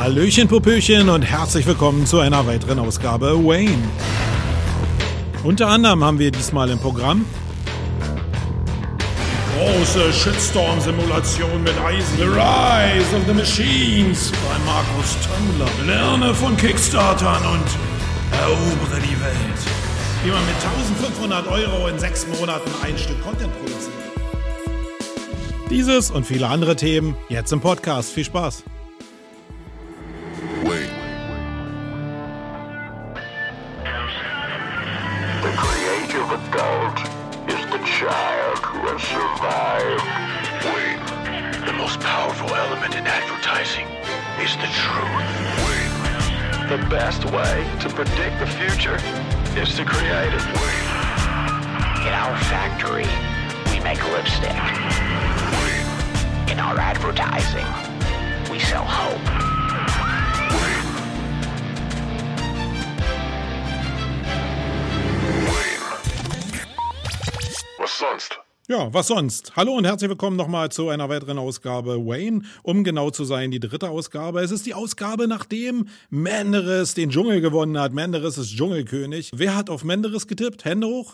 Hallöchen, Popöchen und herzlich willkommen zu einer weiteren Ausgabe Wayne. Unter anderem haben wir diesmal im Programm große Shitstorm-Simulation mit Eisen. The Rise of the Machines bei Markus Tümmler. Lerne von Kickstartern und erobere die Welt. Wie man mit 1500 € in 6 Monaten ein Stück Content produziert. dieses und viele andere Themen jetzt im Podcast. Viel Spaß! The creative adult is the child who has survived. Wayne. The most powerful element in advertising is the truth. Wayne. The best way to predict the future is to create it. Wayne. In our factory, we make lipstick. Wayne. In our advertising, we sell hope. Was sonst? Ja, was sonst? Hallo und herzlich willkommen nochmal zu einer weiteren Ausgabe Wayne. Um genau zu sein, die 3. Ausgabe. Es ist die Ausgabe, nachdem Menderes den Dschungel gewonnen hat. Menderes ist Dschungelkönig. Wer hat auf Menderes getippt? Hände hoch?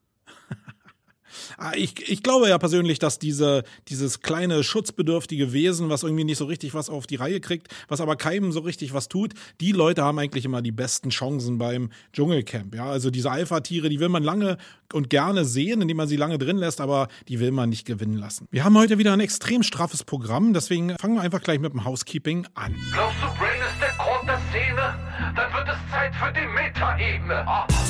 Ich glaube ja persönlich, dass dieses kleine schutzbedürftige Wesen, was irgendwie nicht so richtig was auf die Reihe kriegt, was aber keinem so richtig was tut, die Leute haben eigentlich immer die besten Chancen beim Dschungelcamp. Ja, also diese Alpha-Tiere, die will man lange und gerne sehen, indem man sie lange drin lässt, aber die will man nicht gewinnen lassen. Wir haben heute wieder ein extrem straffes Programm, deswegen fangen wir einfach gleich mit dem Housekeeping an. Glaubst du, Brain ist der Grund der Szene? Dann wird es Zeit für die Meta-Ebene.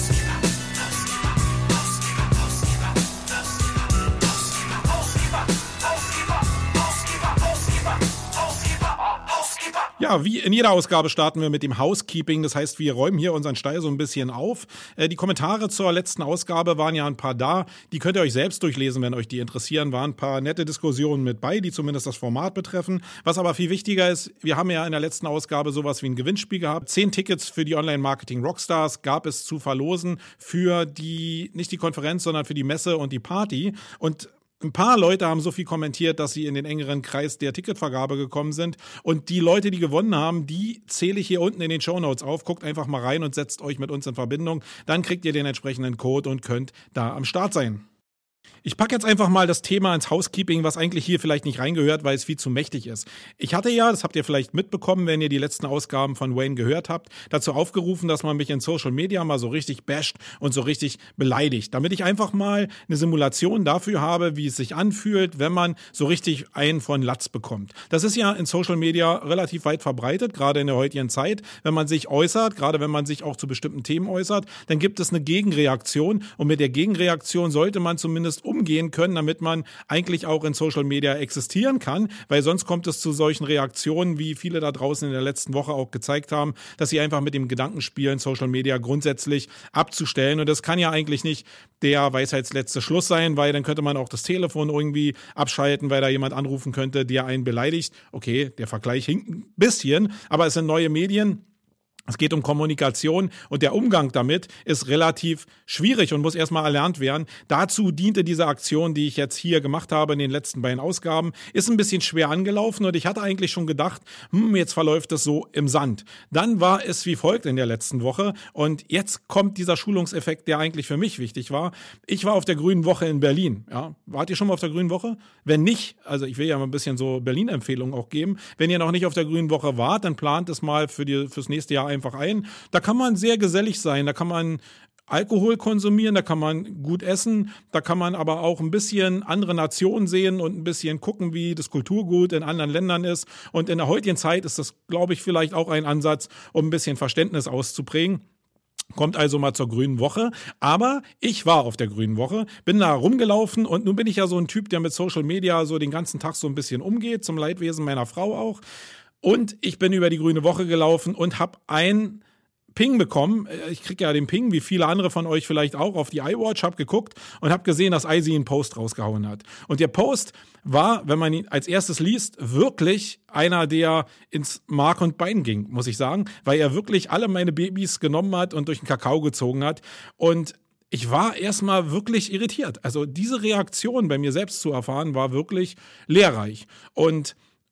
Ja, wie in jeder Ausgabe starten wir mit dem Housekeeping. Das heißt, wir räumen hier unseren Stall so ein bisschen auf. Die Kommentare zur letzten Ausgabe waren ja ein paar da. Die könnt ihr euch selbst durchlesen, wenn euch die interessieren. Waren ein paar nette Diskussionen mit bei, die zumindest das Format betreffen. Was aber viel wichtiger ist, wir haben ja in der letzten Ausgabe sowas wie ein Gewinnspiel gehabt. 10 Tickets für die Online-Marketing-Rockstars gab es zu verlosen für nicht die Konferenz, sondern für die Messe und die Party. Und ein paar Leute haben so viel kommentiert, dass sie in den engeren Kreis der Ticketvergabe gekommen sind. Und die Leute, die gewonnen haben, die zähle ich hier unten in den Shownotes auf. Guckt einfach mal rein und setzt euch mit uns in Verbindung. Dann kriegt ihr den entsprechenden Code und könnt da am Start sein. Ich packe jetzt einfach mal das Thema ins Housekeeping, was eigentlich hier vielleicht nicht reingehört, weil es viel zu mächtig ist. Ich hatte ja, das habt ihr vielleicht mitbekommen, wenn ihr die letzten Ausgaben von Wayne gehört habt, dazu aufgerufen, dass man mich in Social Media mal so richtig basht und so richtig beleidigt, damit ich einfach mal eine Simulation dafür habe, wie es sich anfühlt, wenn man so richtig einen von Latz bekommt. Das ist ja in Social Media relativ weit verbreitet, gerade in der heutigen Zeit. Wenn man sich äußert, gerade wenn man sich auch zu bestimmten Themen äußert, dann gibt es eine Gegenreaktion und mit der Gegenreaktion sollte man zumindest umgehen können, damit man eigentlich auch in Social Media existieren kann, weil sonst kommt es zu solchen Reaktionen, wie viele da draußen in der letzten Woche auch gezeigt haben, dass sie einfach mit dem Gedanken spielen, Social Media grundsätzlich abzustellen. Und das kann ja eigentlich nicht der Weisheitsletzte Schluss sein, weil dann könnte man auch das Telefon irgendwie abschalten, weil da jemand anrufen könnte, der einen beleidigt. Okay, der Vergleich hinkt ein bisschen, aber es sind neue Medien. Es geht um Kommunikation und der Umgang damit ist relativ schwierig und muss erstmal erlernt werden. Dazu diente diese Aktion, die ich jetzt hier gemacht habe in den letzten beiden Ausgaben, ist ein bisschen schwer angelaufen und ich hatte eigentlich schon gedacht, jetzt verläuft es so im Sand. Dann war es wie folgt in der letzten Woche und jetzt kommt dieser Schulungseffekt, der eigentlich für mich wichtig war. Ich war auf der Grünen Woche in Berlin. Ja, wart ihr schon mal auf der Grünen Woche? Wenn nicht, also ich will ja mal ein bisschen so Berlin-Empfehlungen auch geben. Wenn ihr noch nicht auf der Grünen Woche wart, dann plant es mal fürs nächste Jahr einfach ein. Da kann man sehr gesellig sein, da kann man Alkohol konsumieren, da kann man gut essen, da kann man aber auch ein bisschen andere Nationen sehen und ein bisschen gucken, wie das Kulturgut in anderen Ländern ist. Und in der heutigen Zeit ist das, glaube ich, vielleicht auch ein Ansatz, um ein bisschen Verständnis auszuprägen. Kommt also mal zur Grünen Woche. Aber ich war auf der Grünen Woche, bin da rumgelaufen und nun bin ich ja so ein Typ, der mit Social Media so den ganzen Tag so ein bisschen umgeht, zum Leidwesen meiner Frau auch. Und ich bin über die Grüne Woche gelaufen und habe einen Ping bekommen. Ich kriege ja den Ping, wie viele andere von euch vielleicht auch, auf die iWatch, habe geguckt und habe gesehen, dass Icy einen Post rausgehauen hat. Und der Post war, wenn man ihn als erstes liest, wirklich einer, der ins Mark und Bein ging, muss ich sagen, weil er wirklich alle meine Babys genommen hat und durch den Kakao gezogen hat. Und ich war erstmal wirklich irritiert. Also diese Reaktion bei mir selbst zu erfahren, war wirklich lehrreich. Und ja,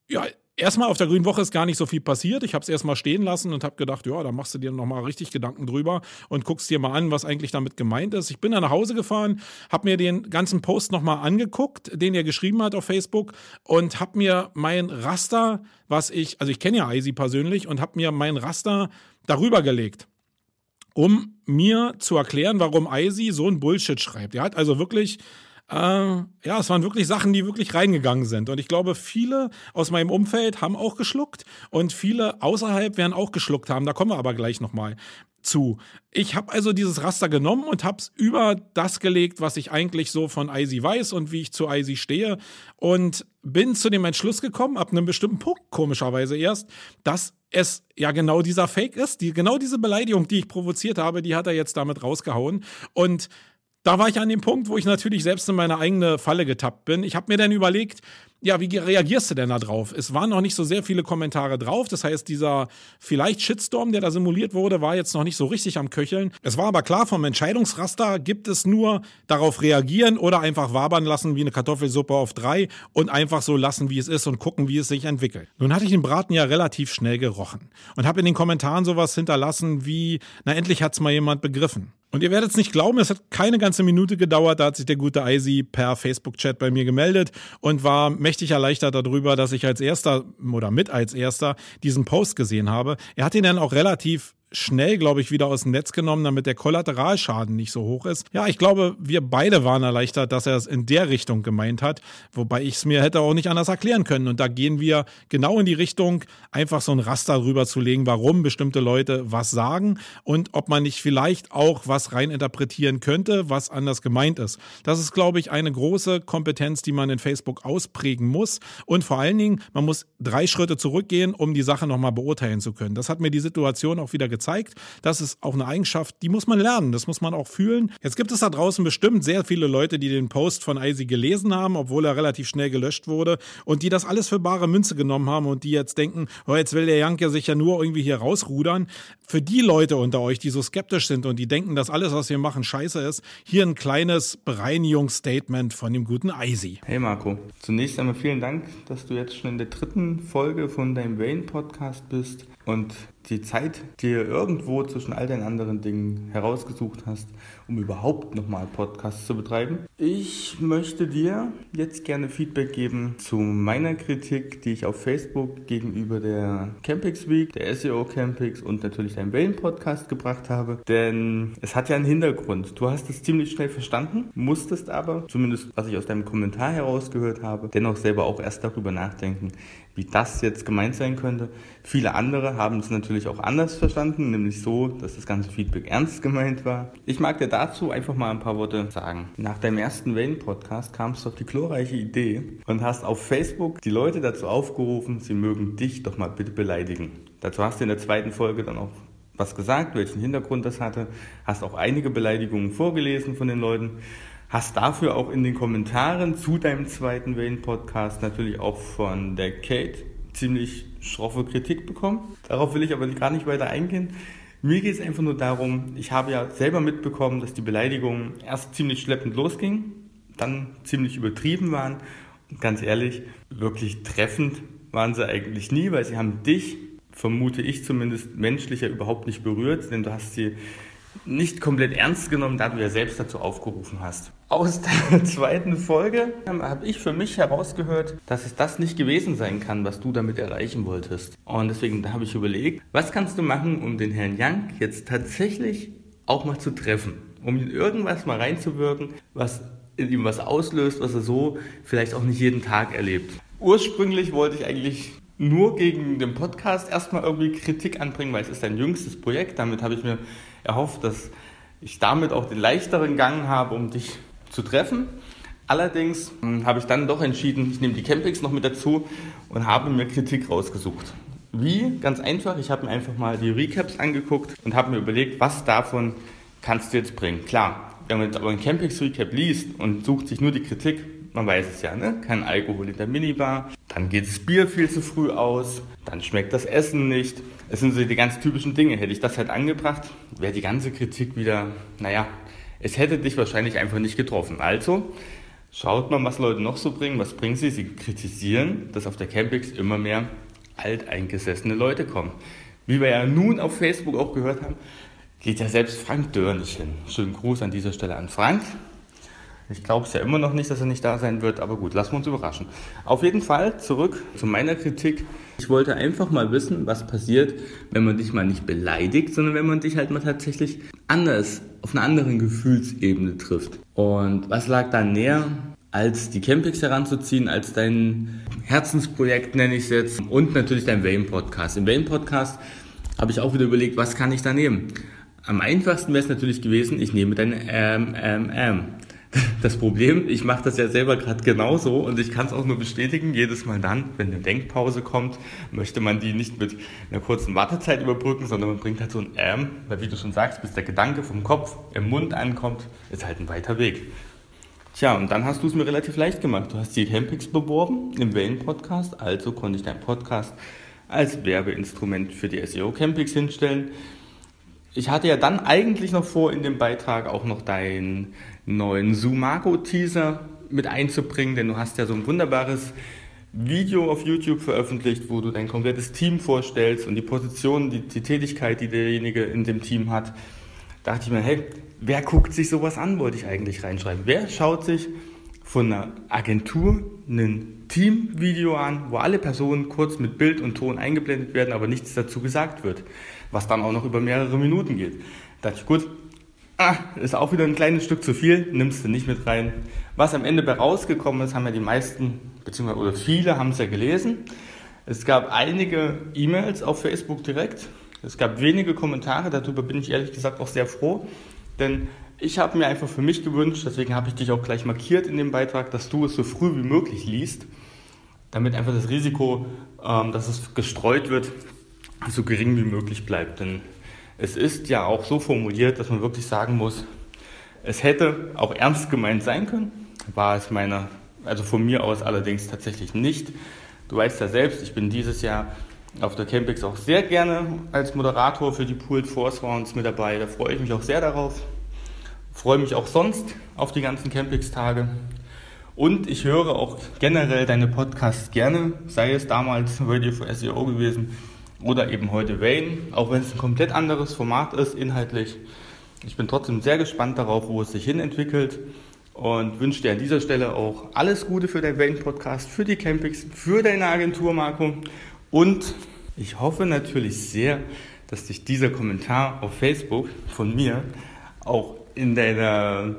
erstmal auf der Grünen Woche ist gar nicht so viel passiert. Ich habe es erstmal stehen lassen und habe gedacht, ja, da machst du dir nochmal richtig Gedanken drüber und guckst dir mal an, was eigentlich damit gemeint ist. Ich bin dann nach Hause gefahren, habe mir den ganzen Post nochmal angeguckt, den er geschrieben hat auf Facebook und habe mir mein Raster, ich kenne ja Eisi persönlich und habe mir mein Raster darüber gelegt, um mir zu erklären, warum Eisi so ein Bullshit schreibt. Er hat also wirklich... es waren wirklich Sachen, die wirklich reingegangen sind. Und ich glaube, viele aus meinem Umfeld haben auch geschluckt und viele außerhalb werden auch geschluckt haben. Da kommen wir aber gleich nochmal zu. Ich habe also dieses Raster genommen und habe es über das gelegt, was ich eigentlich so von Eisi weiß und wie ich zu Eisi stehe und bin zu dem Entschluss gekommen, ab einem bestimmten Punkt, komischerweise erst, dass es ja genau dieser Fake ist, genau diese Beleidigung, die ich provoziert habe, die hat er jetzt damit rausgehauen und da war ich an dem Punkt, wo ich natürlich selbst in meine eigene Falle getappt bin. Ich habe mir dann überlegt, ja, wie reagierst du denn da drauf? Es waren noch nicht so sehr viele Kommentare drauf. Das heißt, dieser vielleicht Shitstorm, der da simuliert wurde, war jetzt noch nicht so richtig am Köcheln. Es war aber klar, vom Entscheidungsraster gibt es nur darauf reagieren oder einfach wabern lassen wie eine Kartoffelsuppe auf 3 und einfach so lassen, wie es ist und gucken, wie es sich entwickelt. Nun hatte ich den Braten ja relativ schnell gerochen und habe in den Kommentaren sowas hinterlassen wie, na endlich hat's mal jemand begriffen. Und ihr werdet es nicht glauben, es hat keine ganze Minute gedauert, da hat sich der gute Eisi per Facebook-Chat bei mir gemeldet und war mächtig erleichtert darüber, dass ich als erster diesen Post gesehen habe. Er hat ihn dann auch relativ schnell, glaube ich, wieder aus dem Netz genommen, damit der Kollateralschaden nicht so hoch ist. Ja, ich glaube, wir beide waren erleichtert, dass er es in der Richtung gemeint hat, wobei ich es mir hätte auch nicht anders erklären können. Und da gehen wir genau in die Richtung, einfach so ein Raster drüber zu legen, warum bestimmte Leute was sagen und ob man nicht vielleicht auch was reininterpretieren könnte, was anders gemeint ist. Das ist, glaube ich, eine große Kompetenz, die man in Facebook ausprägen muss. Und vor allen Dingen, man muss 3 Schritte zurückgehen, um die Sache nochmal beurteilen zu können. Das hat mir die Situation auch wieder gezeigt. Das ist auch eine Eigenschaft, die muss man lernen, das muss man auch fühlen. Jetzt gibt es da draußen bestimmt sehr viele Leute, die den Post von Eisi gelesen haben, obwohl er relativ schnell gelöscht wurde und die das alles für bare Münze genommen haben und die jetzt denken, oh, jetzt will der Janke sich ja nur irgendwie hier rausrudern. Für die Leute unter euch, die so skeptisch sind und die denken, dass alles, was wir machen, scheiße ist, hier ein kleines Bereinigungsstatement von dem guten Eisi. Hey Marco, zunächst einmal vielen Dank, dass du jetzt schon in der 3. Folge von deinem Wayne-Podcast bist und die Zeit dir irgendwo zwischen all deinen anderen Dingen herausgesucht hast, um überhaupt nochmal Podcasts zu betreiben. Ich möchte dir jetzt gerne Feedback geben zu meiner Kritik, die ich auf Facebook gegenüber der Campix Week, der SEO Campix und natürlich deinem Wellen-Podcast gebracht habe. Denn es hat ja einen Hintergrund. Du hast es ziemlich schnell verstanden, musstest aber, zumindest was ich aus deinem Kommentar herausgehört habe, dennoch selber auch erst darüber nachdenken, wie das jetzt gemeint sein könnte. Viele andere haben es natürlich auch anders verstanden, nämlich so, dass das ganze Feedback ernst gemeint war. Ich mag dir dazu einfach mal ein paar Worte sagen. Nach deinem ersten Wayne-Podcast kamst du auf die glorreiche Idee und hast auf Facebook die Leute dazu aufgerufen, sie mögen dich doch mal bitte beleidigen. Dazu hast du in der 2. Folge dann auch was gesagt, welchen Hintergrund das hatte, hast auch einige Beleidigungen vorgelesen von den Leuten, hast dafür auch in den Kommentaren zu deinem 2. Wayne-Podcast natürlich auch von der Kate ziemlich schroffe Kritik bekommen. Darauf will ich aber gar nicht weiter eingehen. Mir geht es einfach nur darum, ich habe ja selber mitbekommen, dass die Beleidigungen erst ziemlich schleppend losgingen, dann ziemlich übertrieben waren. Und ganz ehrlich, wirklich treffend waren sie eigentlich nie, weil sie haben dich, vermute ich zumindest, menschlicher überhaupt nicht berührt, denn du hast sie nicht komplett ernst genommen, da du ja selbst dazu aufgerufen hast. Aus der 2. Folge habe ich für mich herausgehört, dass es das nicht gewesen sein kann, was du damit erreichen wolltest. Und deswegen habe ich überlegt, was kannst du machen, um den Herrn Jank jetzt tatsächlich auch mal zu treffen, um ihn irgendwas mal reinzuwirken, was in ihm was auslöst, was er so vielleicht auch nicht jeden Tag erlebt. Ursprünglich wollte ich eigentlich nur gegen den Podcast erstmal irgendwie Kritik anbringen, weil es ist dein jüngstes Projekt. Damit habe ich mir erhofft, dass ich damit auch den leichteren Gang habe, um dich zu treffen. Allerdings habe ich dann doch entschieden, ich nehme die Campix noch mit dazu und habe mir Kritik rausgesucht. Wie? Ganz einfach, ich habe mir einfach mal die Recaps angeguckt und habe mir überlegt, was davon kannst du jetzt bringen. Klar, wenn man jetzt aber ein Campix-Recap liest und sucht sich nur die Kritik, man weiß es ja, ne? Kein Alkohol in der Minibar, dann geht das Bier viel zu früh aus, dann schmeckt das Essen nicht. Es sind so die ganz typischen Dinge. Hätte ich das halt angebracht, wäre die ganze Kritik wieder, es hätte dich wahrscheinlich einfach nicht getroffen. Also Schaut mal, was Leute noch so bringen. Was bringen sie? Sie kritisieren, dass auf der Campix immer mehr alteingesessene Leute kommen. Wie wir ja nun auf Facebook auch gehört haben, geht ja selbst Frank Dörr nicht hin. Schönen Gruß an dieser Stelle an Frank. Ich glaube es ja immer noch nicht, dass er nicht da sein wird, aber gut, lassen wir uns überraschen. Auf jeden Fall zurück zu meiner Kritik. Ich wollte einfach mal wissen, was passiert, wenn man dich mal nicht beleidigt, sondern wenn man dich halt mal tatsächlich anders, auf einer anderen Gefühlsebene trifft. Und was lag da näher, als die Campix heranzuziehen, als dein Herzensprojekt, nenne ich es jetzt, und natürlich dein Wayne-Podcast. Im Wayne-Podcast habe ich auch wieder überlegt, was kann ich da nehmen? Am einfachsten wäre es natürlich gewesen, ich nehme deine Das Problem, ich mache das ja selber gerade genauso und ich kann es auch nur bestätigen, jedes Mal dann, wenn eine Denkpause kommt, möchte man die nicht mit einer kurzen Wartezeit überbrücken, sondern man bringt halt so ein weil wie du schon sagst, bis der Gedanke vom Kopf im Mund ankommt, ist halt ein weiter Weg. Tja, und dann hast du es mir relativ leicht gemacht. Du hast die Campix beworben im Wayne-Podcast, also konnte ich deinen Podcast als Werbeinstrument für die SEO Campix hinstellen. Ich hatte ja dann eigentlich noch vor, in dem Beitrag auch noch deinen neuen Sumago-Teaser mit einzubringen, denn du hast ja so ein wunderbares Video auf YouTube veröffentlicht, wo du dein komplettes Team vorstellst und die Position, die Tätigkeit, die derjenige in dem Team hat. Da dachte ich mir, hey, wer guckt sich sowas an, wollte ich eigentlich reinschreiben. Wer schaut sich von einer Agentur ein Teamvideo an, wo alle Personen kurz mit Bild und Ton eingeblendet werden, aber nichts dazu gesagt wird, was dann auch noch über mehrere Minuten geht. Da dachte ich, gut, ist auch wieder ein kleines Stück zu viel, nimmst du nicht mit rein. Was am Ende bei rausgekommen ist, haben ja die meisten, oder viele haben es ja gelesen. Es gab einige E-Mails auf Facebook direkt. Es gab wenige Kommentare, darüber bin ich ehrlich gesagt auch sehr froh, denn ich habe mir einfach für mich gewünscht, deswegen habe ich dich auch gleich markiert in dem Beitrag, dass du es so früh wie möglich liest, damit einfach das Risiko, dass es gestreut wird, so gering wie möglich bleibt. Denn es ist ja auch so formuliert, dass man wirklich sagen muss, es hätte auch ernst gemeint sein können, war es von mir aus allerdings tatsächlich nicht. Du weißt ja selbst, ich bin dieses Jahr auf der Campix auch sehr gerne als Moderator für die Pooled Force Rounds mit dabei. Da freue ich mich auch sehr darauf. Freue mich auch sonst auf die ganzen Campix-Tage. Und ich höre auch generell deine Podcasts gerne, sei es damals Radio for SEO gewesen oder eben heute Wayne, auch wenn es ein komplett anderes Format ist, inhaltlich. Ich bin trotzdem sehr gespannt darauf, wo es sich hin entwickelt und wünsche dir an dieser Stelle auch alles Gute für deinen Wayne-Podcast, für die Campix, für deine Agentur, Marco. Und ich hoffe natürlich sehr, dass dich dieser Kommentar auf Facebook von mir auch in deiner,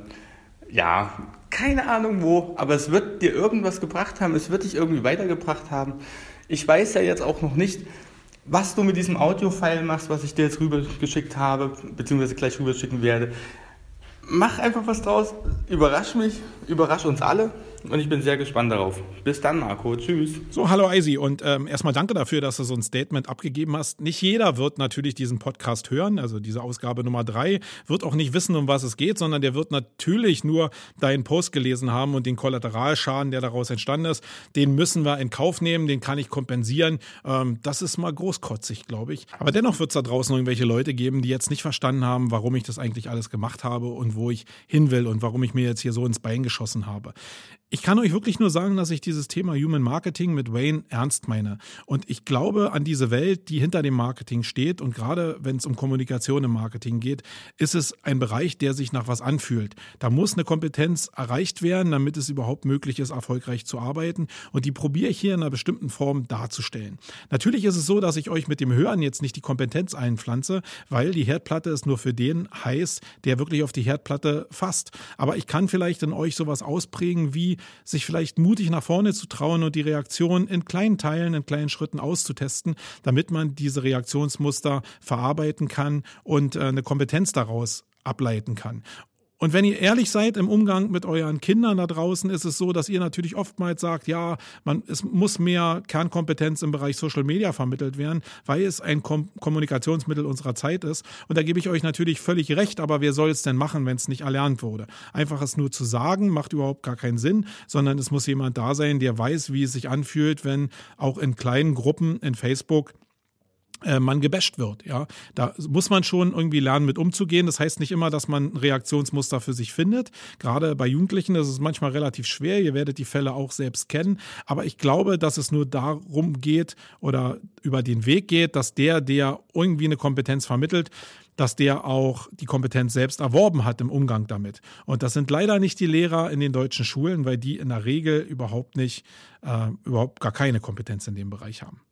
keine Ahnung wo, aber es wird dir irgendwas gebracht haben, es wird dich irgendwie weitergebracht haben. Ich weiß ja jetzt auch noch nicht, was du mit diesem Audio-File machst, was ich dir jetzt rübergeschickt habe, beziehungsweise gleich rüberschicken werde. Mach einfach was draus, überrasch mich, überrasch uns alle und ich bin sehr gespannt darauf. Bis dann, Marco. Tschüss. So, hallo Eisi und erstmal danke dafür, dass du so ein Statement abgegeben hast. Nicht jeder wird natürlich diesen Podcast hören, also diese Ausgabe Nummer 3, wird auch nicht wissen, um was es geht, sondern der wird natürlich nur deinen Post gelesen haben und den Kollateralschaden, der daraus entstanden ist, den müssen wir in Kauf nehmen, den kann ich kompensieren. Das ist mal großkotzig, glaube ich. Aber dennoch wird es da draußen irgendwelche Leute geben, die jetzt nicht verstanden haben, warum ich das eigentlich alles gemacht habe und wo ich hin will und warum ich mir jetzt hier so ins Bein geschossen habe. Ich kann euch wirklich nur sagen, dass ich dieses Thema Human Marketing mit Wayne ernst meine. Und ich glaube an diese Welt, die hinter dem Marketing steht. Und gerade wenn es um Kommunikation im Marketing geht, ist es ein Bereich, der sich nach was anfühlt. Da muss eine Kompetenz erreicht werden, damit es überhaupt möglich ist, erfolgreich zu arbeiten. Und die probiere ich hier in einer bestimmten Form darzustellen. Natürlich ist es so, dass ich euch mit dem Hören jetzt nicht die Kompetenz einpflanze, weil die Herdplatte ist nur für den heiß, der wirklich auf die Herdplatte fasst. Aber ich kann vielleicht in euch sowas ausprägen, wie sich vielleicht mutig nach vorne zu trauen und die Reaktion in kleinen Teilen, in kleinen Schritten auszutesten, damit man diese Reaktionsmuster verarbeiten kann und eine Kompetenz daraus ableiten kann. Und wenn ihr ehrlich seid im Umgang mit euren Kindern da draußen, ist es so, dass ihr natürlich oftmals sagt, ja, es muss mehr Kernkompetenz im Bereich Social Media vermittelt werden, weil es ein Kommunikationsmittel unserer Zeit ist. Und da gebe ich euch natürlich völlig recht, aber wer soll es denn machen, wenn es nicht erlernt wurde? Einfach es nur zu sagen, macht überhaupt gar keinen Sinn, sondern es muss jemand da sein, der weiß, wie es sich anfühlt, wenn auch in kleinen Gruppen in Facebook man gebasht wird, ja. Da muss man schon irgendwie lernen, mit umzugehen. Das heißt nicht immer, dass man ein Reaktionsmuster für sich findet. Gerade bei Jugendlichen ist es manchmal relativ schwer. Ihr werdet die Fälle auch selbst kennen. Aber ich glaube, dass es nur darum geht oder über den Weg geht, dass der irgendwie eine Kompetenz vermittelt, dass der auch die Kompetenz selbst erworben hat im Umgang damit. Und das sind leider nicht die Lehrer in den deutschen Schulen, weil die in der Regel überhaupt gar keine Kompetenz in dem Bereich haben.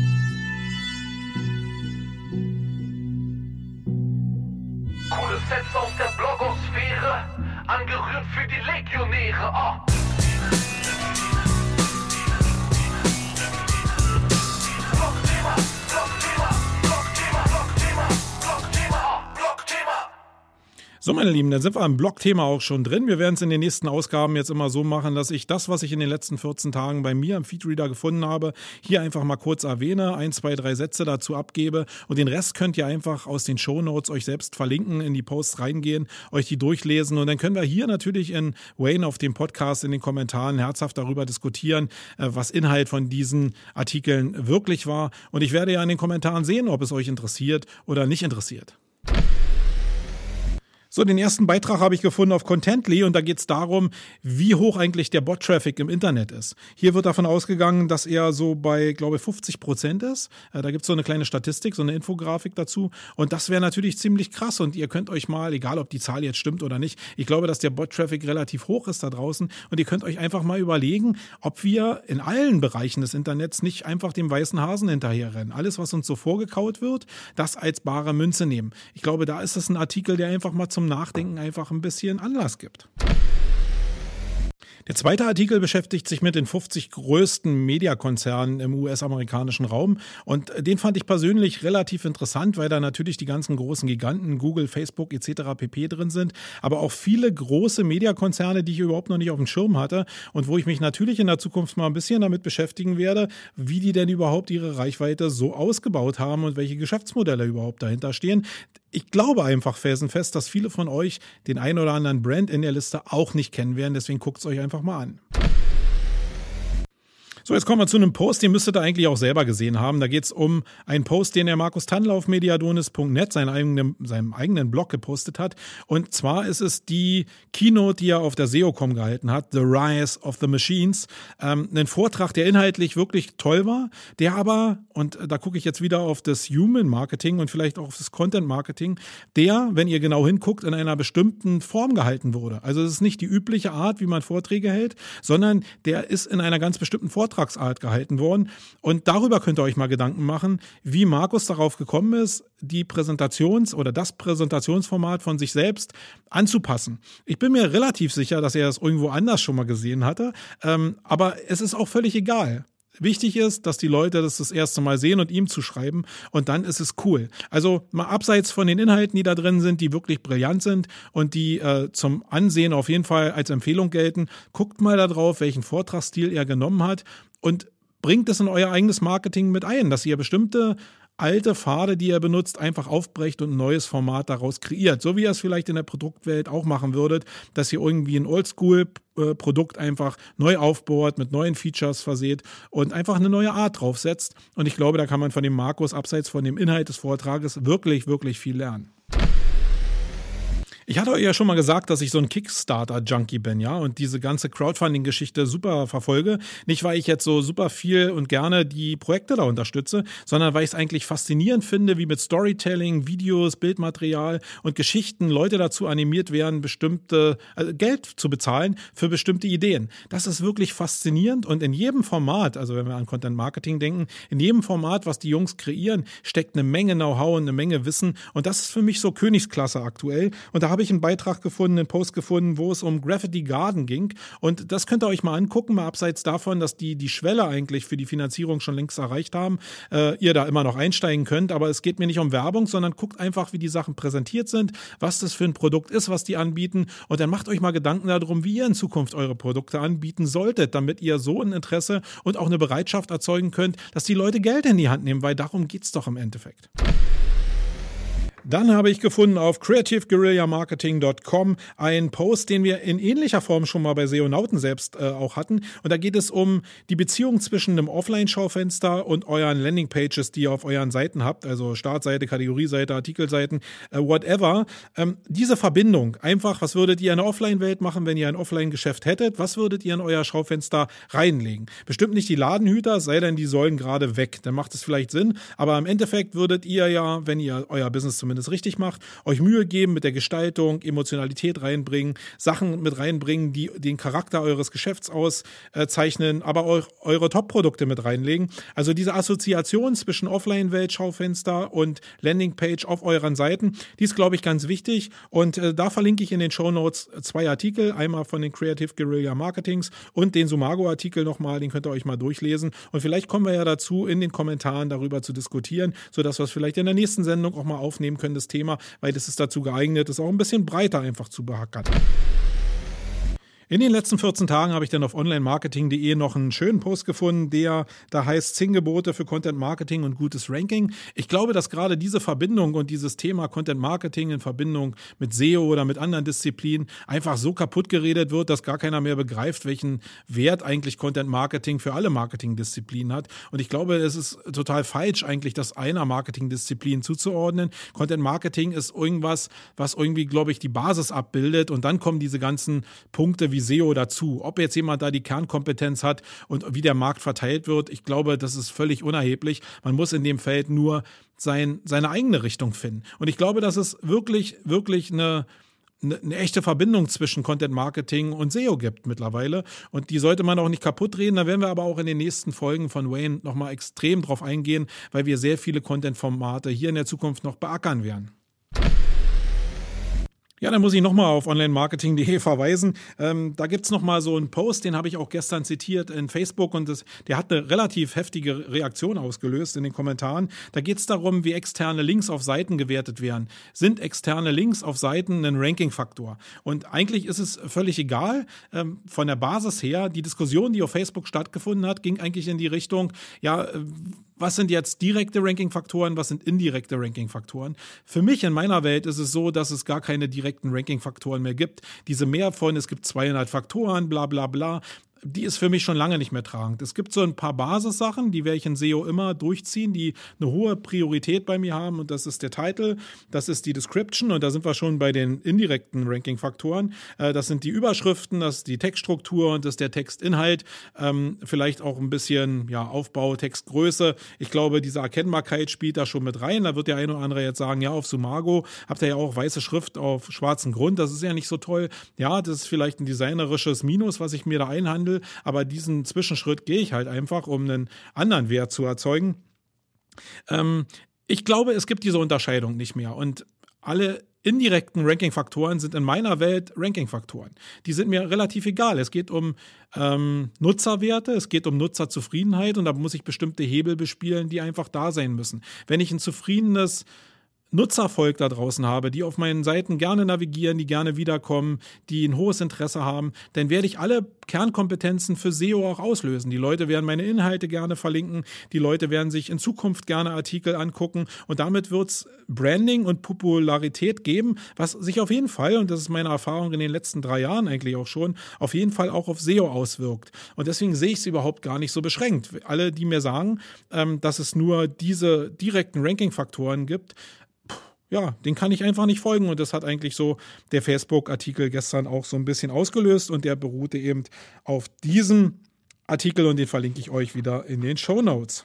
Coole Sets aus der Blogosphäre, angerührt für die Legionäre. Oh. Blockthema, Blockthema, Blockthema, Blockthema, Blockthema, Blockthema. So, meine Lieben, dann sind wir am Blog-Thema auch schon drin. Wir werden es in den nächsten Ausgaben jetzt immer so machen, dass ich das, was ich in den letzten 14 Tagen bei mir im Feedreader gefunden habe, hier einfach mal kurz erwähne, 1, 2, 3 Sätze dazu abgebe und den Rest könnt ihr einfach aus den Shownotes euch selbst verlinken, in die Posts reingehen, euch die durchlesen und dann können wir hier natürlich in Wayne auf dem Podcast in den Kommentaren herzhaft darüber diskutieren, was Inhalt von diesen Artikeln wirklich war und ich werde ja in den Kommentaren sehen, ob es euch interessiert oder nicht interessiert. So, den ersten Beitrag habe ich gefunden auf Contently und da geht es darum, wie hoch eigentlich der Bot-Traffic im Internet ist. Hier wird davon ausgegangen, dass er so bei, glaube ich, 50% ist. Da gibt es so eine kleine Statistik, so eine Infografik dazu und das wäre natürlich ziemlich krass und ihr könnt euch mal, egal ob die Zahl jetzt stimmt oder nicht, ich glaube, dass der Bot-Traffic relativ hoch ist da draußen und ihr könnt euch einfach mal überlegen, ob wir in allen Bereichen des Internets nicht einfach dem weißen Hasen hinterherrennen. Alles, was uns so vorgekaut wird, das als bare Münze nehmen. Ich glaube, da ist es ein Artikel, der einfach mal zum Nachdenken einfach ein bisschen Anlass gibt. Der zweite Artikel beschäftigt sich mit den 50 größten Mediakonzernen im US-amerikanischen Raum und den fand ich persönlich relativ interessant, weil da natürlich die ganzen großen Giganten, Google, Facebook etc. pp. Drin sind, aber auch viele große Mediakonzerne, die ich überhaupt noch nicht auf dem Schirm hatte und wo ich mich natürlich in der Zukunft mal ein bisschen damit beschäftigen werde, wie die denn überhaupt ihre Reichweite so ausgebaut haben und welche Geschäftsmodelle überhaupt dahinter stehen. Ich glaube einfach felsenfest, dass viele von euch den einen oder anderen Brand in der Liste auch nicht kennen werden, deswegen guckt es euch einfach mal an. So, jetzt kommen wir zu einem Post, den müsstet ihr eigentlich auch selber gesehen haben. Da geht es um einen Post, den der Markus Tandler auf mediadonis.net, seinem eigenen Blog gepostet hat. Und zwar ist es die Keynote, die er auf der SEOCom gehalten hat, The Rise of the Machines. Ein Vortrag, der inhaltlich wirklich toll war, der aber, und da gucke ich jetzt wieder auf das Human Marketing und vielleicht auch auf das Content Marketing, der, wenn ihr genau hinguckt, in einer bestimmten Form gehalten wurde. Also es ist nicht die übliche Art, wie man Vorträge hält, sondern der ist in einer ganz bestimmten Vortragsart gehalten worden. Und darüber könnt ihr euch mal Gedanken machen, wie Markus darauf gekommen ist, das Präsentationsformat von sich selbst anzupassen. Ich bin mir relativ sicher, dass er es irgendwo anders schon mal gesehen hatte, aber es ist auch völlig egal. Wichtig ist, dass die Leute das erste Mal sehen und ihm zuschreiben und dann ist es cool. Also mal abseits von den Inhalten, die da drin sind, die wirklich brillant sind und die zum Ansehen auf jeden Fall als Empfehlung gelten, guckt mal da drauf, welchen Vortragsstil er genommen hat und bringt es in euer eigenes Marketing mit ein, dass ihr bestimmte alte Pfade, die ihr benutzt, einfach aufbrecht und ein neues Format daraus kreiert. So wie ihr es vielleicht in der Produktwelt auch machen würdet, dass ihr irgendwie ein Oldschool-Produkt einfach neu aufbaut, mit neuen Features verseht und einfach eine neue Art draufsetzt. Und ich glaube, da kann man von dem Markus, abseits von dem Inhalt des Vortrages, wirklich, wirklich viel lernen. Ich hatte euch ja schon mal gesagt, dass ich so ein Kickstarter-Junkie bin, ja, und diese ganze Crowdfunding-Geschichte super verfolge. Nicht, weil ich jetzt so super viel und gerne die Projekte da unterstütze, sondern weil ich es eigentlich faszinierend finde, wie mit Storytelling, Videos, Bildmaterial und Geschichten Leute dazu animiert werden, Geld zu bezahlen für bestimmte Ideen. Das ist wirklich faszinierend und in jedem Format, also wenn wir an Content Marketing denken, in jedem Format, was die Jungs kreieren, steckt eine Menge Know-how und eine Menge Wissen und das ist für mich so Königsklasse aktuell und da habe ich einen Beitrag gefunden, einen Post gefunden, wo es um Graffiti Garden ging und das könnt ihr euch mal angucken, mal abseits davon, dass die Schwelle eigentlich für die Finanzierung schon längst erreicht haben, ihr da immer noch einsteigen könnt, aber es geht mir nicht um Werbung, sondern guckt einfach, wie die Sachen präsentiert sind, was das für ein Produkt ist, was die anbieten und dann macht euch mal Gedanken darum, wie ihr in Zukunft eure Produkte anbieten solltet, damit ihr so ein Interesse und auch eine Bereitschaft erzeugen könnt, dass die Leute Geld in die Hand nehmen, weil darum geht's doch im Endeffekt. Dann habe ich gefunden auf creativeguerillamarketing.com einen Post, den wir in ähnlicher Form schon mal bei SEOnauten selbst auch hatten. Und da geht es um die Beziehung zwischen einem Offline-Schaufenster und euren Landingpages, die ihr auf euren Seiten habt, also Startseite, Kategorieseite, Artikelseiten, whatever. Diese Verbindung, einfach, was würdet ihr in der Offline-Welt machen, wenn ihr ein Offline-Geschäft hättet? Was würdet ihr in euer Schaufenster reinlegen? Bestimmt nicht die Ladenhüter, sei denn, die sollen gerade weg. Dann macht es vielleicht Sinn. Aber im Endeffekt würdet ihr ja, wenn ihr euer Business zumindest richtig macht, euch Mühe geben mit der Gestaltung, Emotionalität reinbringen, Sachen mit reinbringen, die den Charakter eures Geschäfts auszeichnen, aber auch eure Top-Produkte mit reinlegen. Also diese Assoziation zwischen Offline-Welt, Schaufenster und Landingpage auf euren Seiten, die ist, glaube ich, ganz wichtig. Und da verlinke ich in den Shownotes 2 Artikel, einmal von den Creative Guerilla Marketings und den Sumago-Artikel nochmal, den könnt ihr euch mal durchlesen. Und vielleicht kommen wir ja dazu, in den Kommentaren darüber zu diskutieren, sodass wir es vielleicht in der nächsten Sendung auch mal aufnehmen können, das Thema, weil das ist dazu geeignet, es auch ein bisschen breiter einfach zu behackern. In den letzten 14 Tagen habe ich dann auf onlinemarketing.de noch einen schönen Post gefunden, der da heißt 10 Gebote für Content Marketing und gutes Ranking. Ich glaube, dass gerade diese Verbindung und dieses Thema Content Marketing in Verbindung mit SEO oder mit anderen Disziplinen einfach so kaputt geredet wird, dass gar keiner mehr begreift, welchen Wert eigentlich Content Marketing für alle Marketingdisziplinen hat. Und ich glaube, es ist total falsch eigentlich, das einer Marketingdisziplin zuzuordnen. Content Marketing ist irgendwas, was irgendwie, glaube ich, die Basis abbildet und dann kommen diese ganzen Punkte wie SEO dazu. Ob jetzt jemand da die Kernkompetenz hat und wie der Markt verteilt wird, ich glaube, das ist völlig unerheblich. Man muss in dem Feld nur seine eigene Richtung finden. Und ich glaube, dass es wirklich eine echte Verbindung zwischen Content Marketing und SEO gibt mittlerweile. Und die sollte man auch nicht kaputt reden. Da werden wir aber auch in den nächsten Folgen von Wayne nochmal extrem drauf eingehen, weil wir sehr viele Content-Formate hier in der Zukunft noch beackern werden. Ja, dann muss ich nochmal auf onlinemarketing.de verweisen. Da gibt's nochmal so einen Post, den habe ich auch gestern zitiert in Facebook und der hat eine relativ heftige Reaktion ausgelöst in den Kommentaren. Da geht's darum, wie externe Links auf Seiten gewertet werden. Sind externe Links auf Seiten ein Ranking-Faktor? Und eigentlich ist es völlig egal, von der Basis her, die Diskussion, die auf Facebook stattgefunden hat, ging eigentlich in die Richtung, ja, was sind jetzt direkte Ranking-Faktoren, was sind indirekte Ranking-Faktoren? Für mich in meiner Welt ist es so, dass es gar keine direkten Ranking-Faktoren mehr gibt. Diese mehr von, es gibt 200 Faktoren, bla bla bla, die ist für mich schon lange nicht mehr tragend. Es gibt so ein paar Basissachen, die werde ich in SEO immer durchziehen, die eine hohe Priorität bei mir haben und das ist der Titel, das ist die Description und da sind wir schon bei den indirekten Ranking-Faktoren. Das sind die Überschriften, das ist die Textstruktur und das ist der Textinhalt, vielleicht auch ein bisschen Aufbau, Textgröße. Ich glaube, diese Erkennbarkeit spielt da schon mit rein. Da wird der eine oder andere jetzt sagen, ja, auf Sumago habt ihr ja auch weiße Schrift auf schwarzem Grund, das ist ja nicht so toll. Ja, das ist vielleicht ein designerisches Minus, was ich mir da einhandle. Aber diesen Zwischenschritt gehe ich halt einfach, um einen anderen Wert zu erzeugen. Ich glaube, es gibt diese Unterscheidung nicht mehr und alle indirekten Ranking-Faktoren sind in meiner Welt Ranking-Faktoren. Die sind mir relativ egal. Es geht um Nutzerwerte, es geht um Nutzerzufriedenheit und da muss ich bestimmte Hebel bespielen, die einfach da sein müssen. Wenn ich ein zufriedenes Nutzervolk da draußen habe, die auf meinen Seiten gerne navigieren, die gerne wiederkommen, die ein hohes Interesse haben, dann werde ich alle Kernkompetenzen für SEO auch auslösen. Die Leute werden meine Inhalte gerne verlinken, die Leute werden sich in Zukunft gerne Artikel angucken und damit wird es Branding und Popularität geben, was sich auf jeden Fall, und das ist meine Erfahrung in den letzten 3 Jahren eigentlich auch schon, auf jeden Fall auch auf SEO auswirkt. Und deswegen sehe ich es überhaupt gar nicht so beschränkt. Alle, die mir sagen, dass es nur diese direkten Ranking-Faktoren gibt, ja, den kann ich einfach nicht folgen und das hat eigentlich so der Facebook-Artikel gestern auch so ein bisschen ausgelöst und der beruhte eben auf diesem Artikel und den verlinke ich euch wieder in den Shownotes.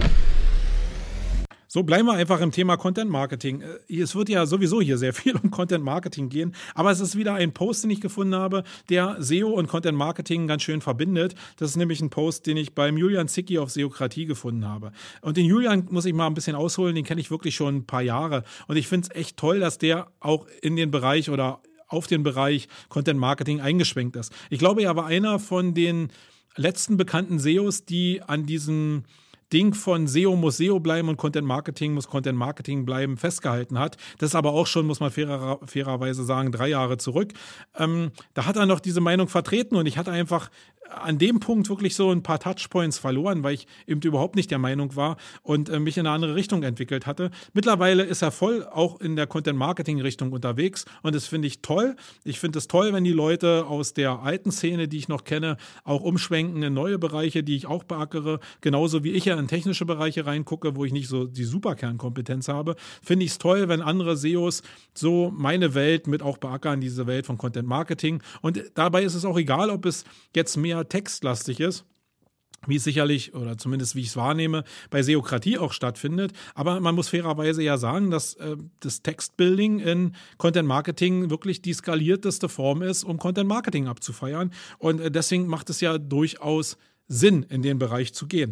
So, bleiben wir einfach im Thema Content Marketing. Es wird ja sowieso hier sehr viel um Content Marketing gehen, aber es ist wieder ein Post, den ich gefunden habe, der SEO und Content Marketing ganz schön verbindet. Das ist nämlich ein Post, den ich beim Julian Zicki auf Seokratie gefunden habe. Und den Julian muss ich mal ein bisschen ausholen, den kenne ich wirklich schon ein paar Jahre. Und ich finde es echt toll, dass der auch in den Bereich oder auf den Bereich Content Marketing eingeschwenkt ist. Ich glaube, er war einer von den letzten bekannten SEOs, die an diesem Ding von SEO muss SEO bleiben und Content Marketing muss Content Marketing bleiben festgehalten hat. Das ist aber auch schon, muss man fairerweise sagen, 3 Jahre zurück. Da hat er noch diese Meinung vertreten und ich hatte einfach an dem Punkt wirklich so ein paar Touchpoints verloren, weil ich eben überhaupt nicht der Meinung war und mich in eine andere Richtung entwickelt hatte. Mittlerweile ist er voll auch in der Content-Marketing-Richtung unterwegs und das finde ich toll. Ich finde es toll, wenn die Leute aus der alten Szene, die ich noch kenne, auch umschwenken in neue Bereiche, die ich auch beackere. Genauso wie ich ja in technische Bereiche reingucke, wo ich nicht so die Superkernkompetenz habe, finde ich es toll, wenn andere SEOs so meine Welt mit auch beackern, diese Welt von Content-Marketing. Und dabei ist es auch egal, ob es jetzt mehr textlastig ist, wie es sicherlich, oder zumindest wie ich es wahrnehme, bei Seokratie auch stattfindet. Aber man muss fairerweise ja sagen, dass das Textbuilding in Content Marketing wirklich die skalierteste Form ist, um Content Marketing abzufeiern. Und deswegen macht es ja durchaus Sinn, in den Bereich zu gehen.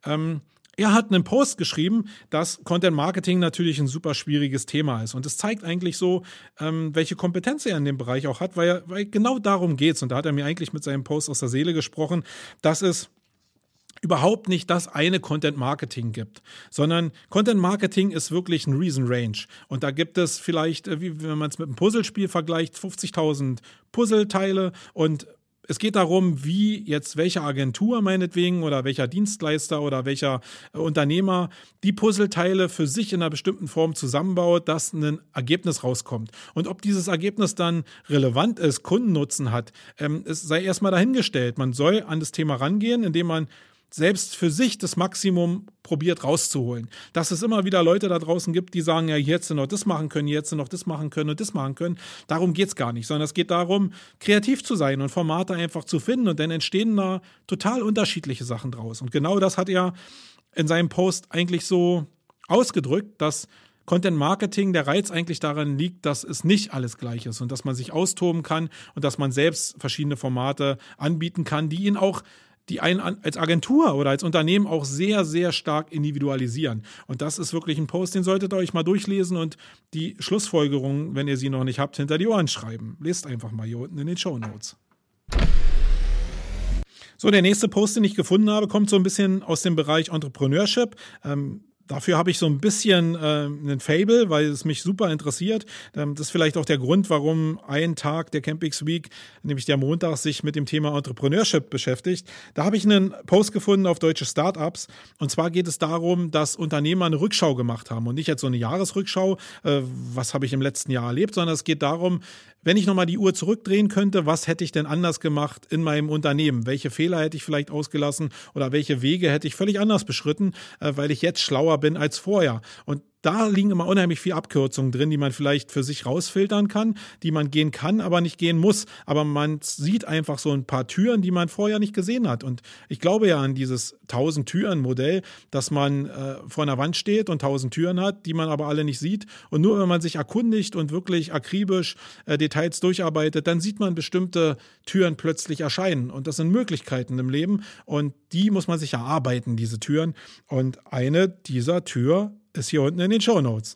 Er hat einen Post geschrieben, dass Content Marketing natürlich ein super schwieriges Thema ist. Und es zeigt eigentlich so, welche Kompetenz er in dem Bereich auch hat, weil genau darum geht's. Und da hat er mir eigentlich mit seinem Post aus der Seele gesprochen, dass es überhaupt nicht das eine Content Marketing gibt, sondern Content Marketing ist wirklich ein Reason Range. Und da gibt es vielleicht, wie wenn man es mit einem Puzzlespiel vergleicht, 50.000 Puzzleteile und es geht darum, wie jetzt welche Agentur meinetwegen oder welcher Dienstleister oder welcher Unternehmer die Puzzleteile für sich in einer bestimmten Form zusammenbaut, dass ein Ergebnis rauskommt. Und ob dieses Ergebnis dann relevant ist, Kundennutzen hat, es sei erstmal dahingestellt. Man soll an das Thema rangehen, indem man selbst für sich das Maximum probiert rauszuholen. Dass es immer wieder Leute da draußen gibt, die sagen, ja, jetzt noch das machen können, jetzt noch das machen können und das machen können. Darum geht's gar nicht, sondern es geht darum, kreativ zu sein und Formate einfach zu finden und dann entstehen da total unterschiedliche Sachen draus. Und genau das hat er in seinem Post eigentlich so ausgedrückt, dass Content Marketing, der Reiz eigentlich daran liegt, dass es nicht alles gleich ist und dass man sich austoben kann und dass man selbst verschiedene Formate anbieten kann, die ihn auch die einen als Agentur oder als Unternehmen auch sehr, sehr stark individualisieren. Und das ist wirklich ein Post, den solltet ihr euch mal durchlesen und die Schlussfolgerungen, wenn ihr sie noch nicht habt, hinter die Ohren schreiben. Lest einfach mal hier unten in den Shownotes. So, der nächste Post, den ich gefunden habe, kommt so ein bisschen aus dem Bereich Entrepreneurship. Dafür habe ich so ein bisschen einen Fable, weil es mich super interessiert. Das ist vielleicht auch der Grund, warum ein Tag der Campix Week, nämlich der Montag, sich mit dem Thema Entrepreneurship beschäftigt. Da habe ich einen Post gefunden auf deutsche Startups. Und zwar geht es darum, dass Unternehmer eine Rückschau gemacht haben. Und nicht jetzt so eine Jahresrückschau, was habe ich im letzten Jahr erlebt, sondern es geht darum, wenn ich nochmal die Uhr zurückdrehen könnte, was hätte ich denn anders gemacht in meinem Unternehmen? Welche Fehler hätte ich vielleicht ausgelassen oder welche Wege hätte ich völlig anders beschritten, weil ich jetzt schlauer bin als vorher? Und da liegen immer unheimlich viele Abkürzungen drin, die man vielleicht für sich rausfiltern kann, die man gehen kann, aber nicht gehen muss. Aber man sieht einfach so ein paar Türen, die man vorher nicht gesehen hat. Und ich glaube ja an dieses 1000-Türen-Modell, dass man vor einer Wand steht und 1000 Türen hat, die man aber alle nicht sieht. Und nur wenn man sich erkundigt und wirklich akribisch Details durcharbeitet, dann sieht man bestimmte Türen plötzlich erscheinen. Und das sind Möglichkeiten im Leben. Und die muss man sich erarbeiten, diese Türen. Und eine dieser Tür ist hier unten in den Shownotes.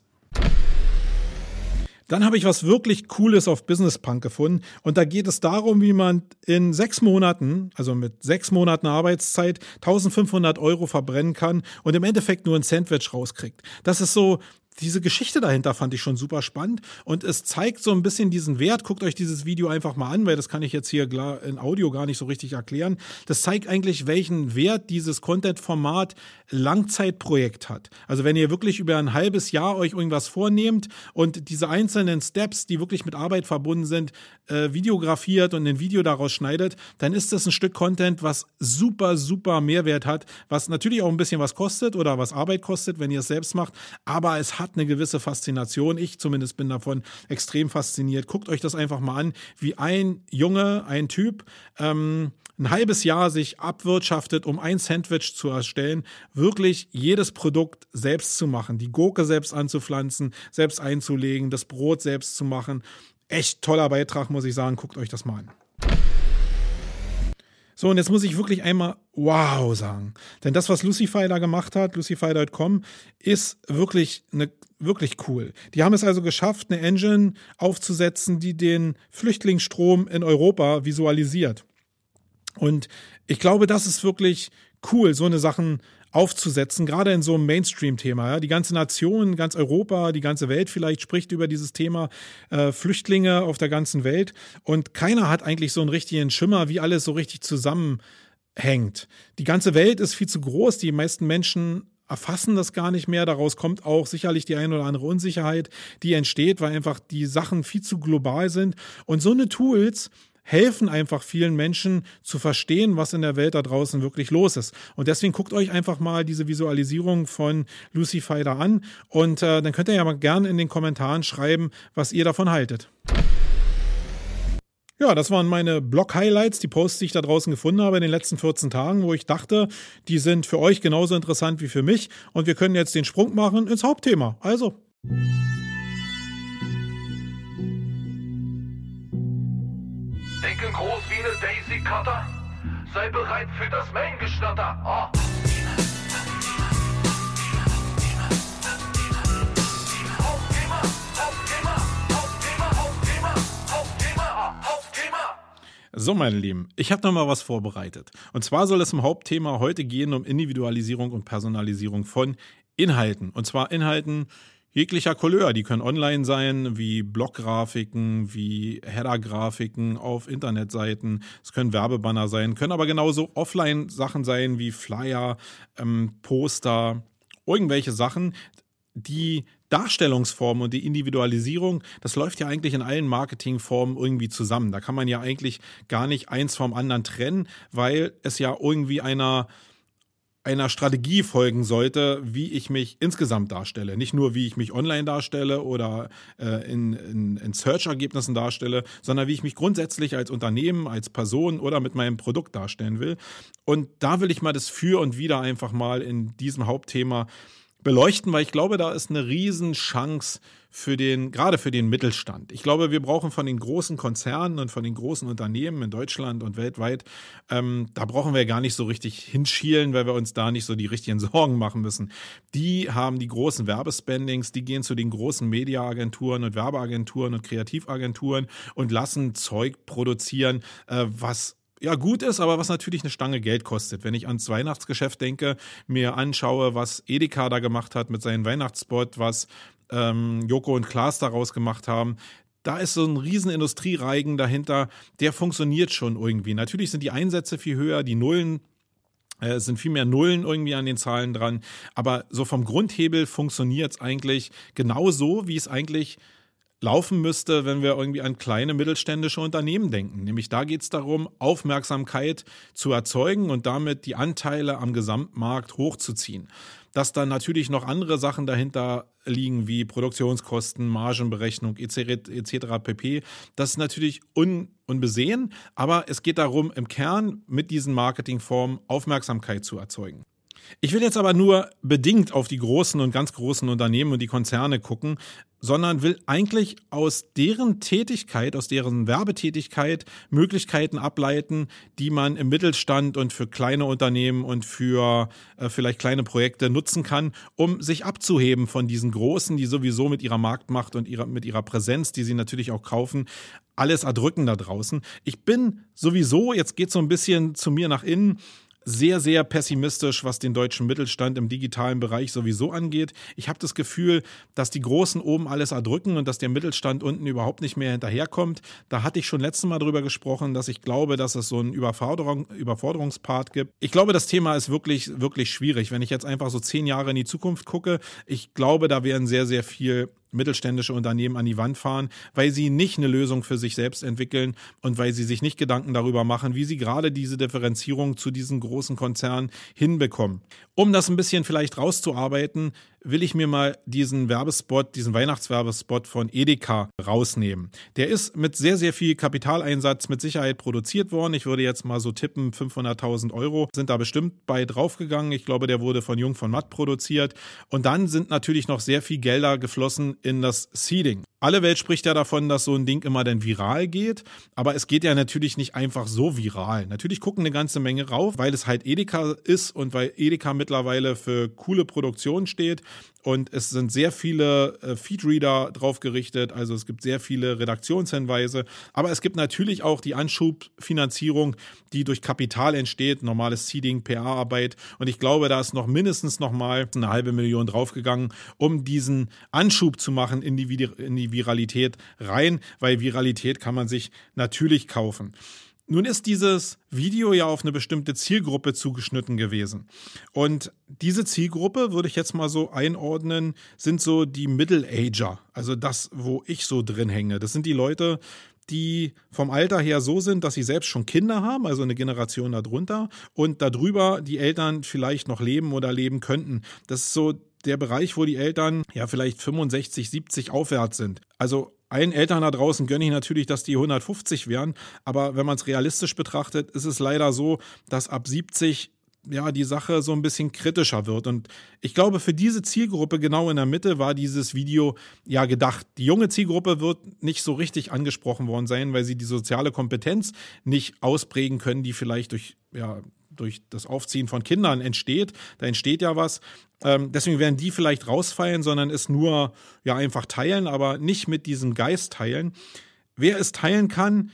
Dann habe ich was wirklich Cooles auf Business Punk gefunden und da geht es darum, wie man in 6 Monaten, also mit 6 Monaten Arbeitszeit, 1.500 € verbrennen kann und im Endeffekt nur ein Sandwich rauskriegt. Das ist so, diese Geschichte dahinter fand ich schon super spannend und es zeigt so ein bisschen diesen Wert. Guckt euch dieses Video einfach mal an, weil das kann ich jetzt hier in Audio gar nicht so richtig erklären. Das zeigt eigentlich, welchen Wert dieses Content-Format Langzeitprojekt hat. Also wenn ihr wirklich über ein halbes Jahr euch irgendwas vornehmt und diese einzelnen Steps, die wirklich mit Arbeit verbunden sind, videografiert und ein Video daraus schneidet, dann ist das ein Stück Content, was super, super Mehrwert hat, was natürlich auch ein bisschen was kostet oder was Arbeit kostet, wenn ihr es selbst macht, aber es hat eine gewisse Faszination. Ich zumindest bin davon extrem fasziniert. Guckt euch das einfach mal an, wie ein Typ, ein halbes Jahr sich abwirtschaftet, um ein Sandwich zu erstellen, wirklich jedes Produkt selbst zu machen, die Gurke selbst anzupflanzen, selbst einzulegen, das Brot selbst zu machen. Echt toller Beitrag, muss ich sagen. Guckt euch das mal an. So, und jetzt muss ich wirklich einmal wow sagen. Denn das, was Lucify da gemacht hat, lucify.com, ist wirklich cool. Die haben es also geschafft, eine Engine aufzusetzen, die den Flüchtlingsstrom in Europa visualisiert. Und ich glaube, das ist wirklich cool, so eine Sachen aufzusetzen, gerade in so einem Mainstream-Thema. Ja? Die ganze Nation, ganz Europa, die ganze Welt vielleicht spricht über dieses Thema Flüchtlinge auf der ganzen Welt und keiner hat eigentlich so einen richtigen Schimmer, wie alles so richtig zusammenhängt. Die ganze Welt ist viel zu groß, die meisten Menschen erfassen das gar nicht mehr. Daraus kommt auch sicherlich die eine oder andere Unsicherheit, die entsteht, weil einfach die Sachen viel zu global sind. Und so eine Tools helfen einfach vielen Menschen zu verstehen, was in der Welt da draußen wirklich los ist. Und deswegen guckt euch einfach mal diese Visualisierung von Lucify da an und dann könnt ihr ja mal gerne in den Kommentaren schreiben, was ihr davon haltet. Ja, das waren meine Blog-Highlights, die Posts, die ich da draußen gefunden habe in den letzten 14 Tagen, wo ich dachte, die sind für euch genauso interessant wie für mich. Und wir können jetzt den Sprung machen ins Hauptthema. Also. Denken groß wie eine Daisy Cutter. Sei bereit für das Main-Geschnatter. Oh. So, meine Lieben, ich habe noch mal was vorbereitet. Und zwar soll es im Hauptthema heute gehen um Individualisierung und Personalisierung von Inhalten. Und zwar Inhalten jeglicher Couleur. Die können online sein, wie Bloggrafiken, wie Header-Grafiken auf Internetseiten. Es können Werbebanner sein, können aber genauso Offline-Sachen sein, wie Flyer, Poster, irgendwelche Sachen. Die Darstellungsform und die Individualisierung, das läuft ja eigentlich in allen Marketingformen irgendwie zusammen. Da kann man ja eigentlich gar nicht eins vom anderen trennen, weil es ja irgendwie einer Strategie folgen sollte, wie ich mich insgesamt darstelle. Nicht nur, wie ich mich online darstelle oder in Search-Ergebnissen darstelle, sondern wie ich mich grundsätzlich als Unternehmen, als Person oder mit meinem Produkt darstellen will. Und da will ich mal das Für und Wider einfach mal in diesem Hauptthema beleuchten, weil ich glaube, da ist eine Riesenchance gerade für den Mittelstand. Ich glaube, wir brauchen von den großen Konzernen und von den großen Unternehmen in Deutschland und weltweit, da brauchen wir gar nicht so richtig hinschielen, weil wir uns da nicht so die richtigen Sorgen machen müssen. Die haben die großen Werbespendings, die gehen zu den großen Mediaagenturen und Werbeagenturen und Kreativagenturen und lassen Zeug produzieren, was ja gut ist, aber was natürlich eine Stange Geld kostet. Wenn ich ans Weihnachtsgeschäft denke, mir anschaue, was Edeka da gemacht hat mit seinem Weihnachtsspot, was Joko und Klaas daraus gemacht haben, da ist so ein riesen Industriereigen dahinter, der funktioniert schon irgendwie. Natürlich sind die Einsätze viel höher, die Nullen es sind viel mehr Nullen irgendwie an den Zahlen dran, aber so vom Grundhebel funktioniert es eigentlich genauso, wie es eigentlich laufen müsste, wenn wir irgendwie an kleine mittelständische Unternehmen denken. Nämlich da geht es darum, Aufmerksamkeit zu erzeugen und damit die Anteile am Gesamtmarkt hochzuziehen. Dass dann natürlich noch andere Sachen dahinter liegen, wie Produktionskosten, Margenberechnung etc. pp. Das ist natürlich unbesehen, aber es geht darum, im Kern mit diesen Marketingformen Aufmerksamkeit zu erzeugen. Ich will jetzt aber nur bedingt auf die großen und ganz großen Unternehmen und die Konzerne gucken, sondern will eigentlich aus deren Tätigkeit, aus deren Werbetätigkeit Möglichkeiten ableiten, die man im Mittelstand und für kleine Unternehmen und für vielleicht kleine Projekte nutzen kann, um sich abzuheben von diesen Großen, die sowieso mit ihrer Marktmacht und mit ihrer Präsenz, die sie natürlich auch kaufen, alles erdrücken da draußen. Ich bin sowieso, jetzt geht es so ein bisschen zu mir nach innen, sehr, sehr pessimistisch, was den deutschen Mittelstand im digitalen Bereich sowieso angeht. Ich habe das Gefühl, dass die Großen oben alles erdrücken und dass der Mittelstand unten überhaupt nicht mehr hinterherkommt. Da hatte ich schon letztes Mal drüber gesprochen, dass ich glaube, dass es so einen Überforderungspart gibt. Ich glaube, das Thema ist wirklich, wirklich schwierig. Wenn ich jetzt einfach so 10 Jahre in die Zukunft gucke, ich glaube, da werden sehr, sehr viel mittelständische Unternehmen an die Wand fahren, weil sie nicht eine Lösung für sich selbst entwickeln und weil sie sich nicht Gedanken darüber machen, wie sie gerade diese Differenzierung zu diesen großen Konzernen hinbekommen. Um das ein bisschen vielleicht rauszuarbeiten, will ich mir mal diesen Weihnachtswerbespot von Edeka rausnehmen. Der ist mit sehr, sehr viel Kapitaleinsatz mit Sicherheit produziert worden. Ich würde jetzt mal so tippen, 500.000 € sind da bestimmt bei draufgegangen. Ich glaube, der wurde von Jung von Matt produziert. Und dann sind natürlich noch sehr viel Gelder geflossen in das Seeding. Alle Welt spricht ja davon, dass so ein Ding immer dann viral geht, aber es geht ja natürlich nicht einfach so viral. Natürlich gucken eine ganze Menge rauf, weil es halt Edeka ist und weil Edeka mittlerweile für coole Produktion steht und es sind sehr viele Feedreader drauf gerichtet, also es gibt sehr viele Redaktionshinweise, aber es gibt natürlich auch die Anschubfinanzierung, die durch Kapital entsteht, normales Seeding, PR-Arbeit, und ich glaube, da ist noch mindestens nochmal 500.000 draufgegangen, um diesen Anschub zu machen in die Viralität rein, weil Viralität kann man sich natürlich kaufen. Nun ist dieses Video ja auf eine bestimmte Zielgruppe zugeschnitten gewesen. Und diese Zielgruppe, würde ich jetzt mal so einordnen, sind so die Middle-Ager. Also das, wo ich so drin hänge. Das sind die Leute, die vom Alter her so sind, dass sie selbst schon Kinder haben, also eine Generation darunter. Und darüber die Eltern vielleicht noch leben oder leben könnten. Das ist so der Bereich, wo die Eltern ja vielleicht 65, 70 aufwärts sind. Also allen Eltern da draußen gönne ich natürlich, dass die 150 wären, aber wenn man es realistisch betrachtet, ist es leider so, dass ab 70 ja die Sache so ein bisschen kritischer wird. Und ich glaube, für diese Zielgruppe genau in der Mitte war dieses Video ja gedacht. Die junge Zielgruppe wird nicht so richtig angesprochen worden sein, weil sie die soziale Kompetenz nicht ausprägen können, die vielleicht durch das Aufziehen von Kindern entsteht. Da entsteht ja was. Deswegen werden die vielleicht rausfallen, sondern es nur ja einfach teilen, aber nicht mit diesem Geist teilen. Wer es teilen kann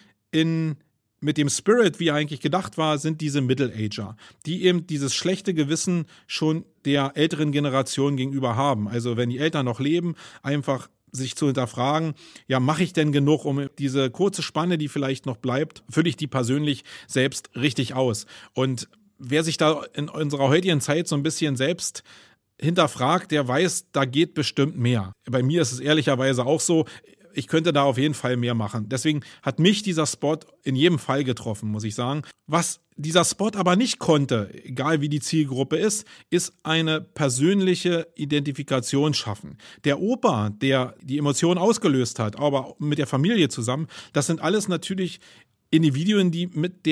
mit dem Spirit, wie er eigentlich gedacht war, sind diese Middle-Ager, die eben dieses schlechte Gewissen schon der älteren Generation gegenüber haben. Also wenn die Eltern noch leben, einfach sich zu hinterfragen, ja, mache ich denn genug, um diese kurze Spanne, die vielleicht noch bleibt, fülle ich die persönlich selbst richtig aus? Und wer sich da in unserer heutigen Zeit so ein bisschen selbst hinterfragt, der weiß, da geht bestimmt mehr. Bei mir ist es ehrlicherweise auch so, ich könnte da auf jeden Fall mehr machen. Deswegen hat mich dieser Spot in jedem Fall getroffen, muss ich sagen. Was dieser Spot aber nicht konnte, egal wie die Zielgruppe ist eine persönliche Identifikation schaffen. Der Opa, der die Emotionen ausgelöst hat, aber mit der Familie zusammen, das sind alles natürlich Individuen, die mit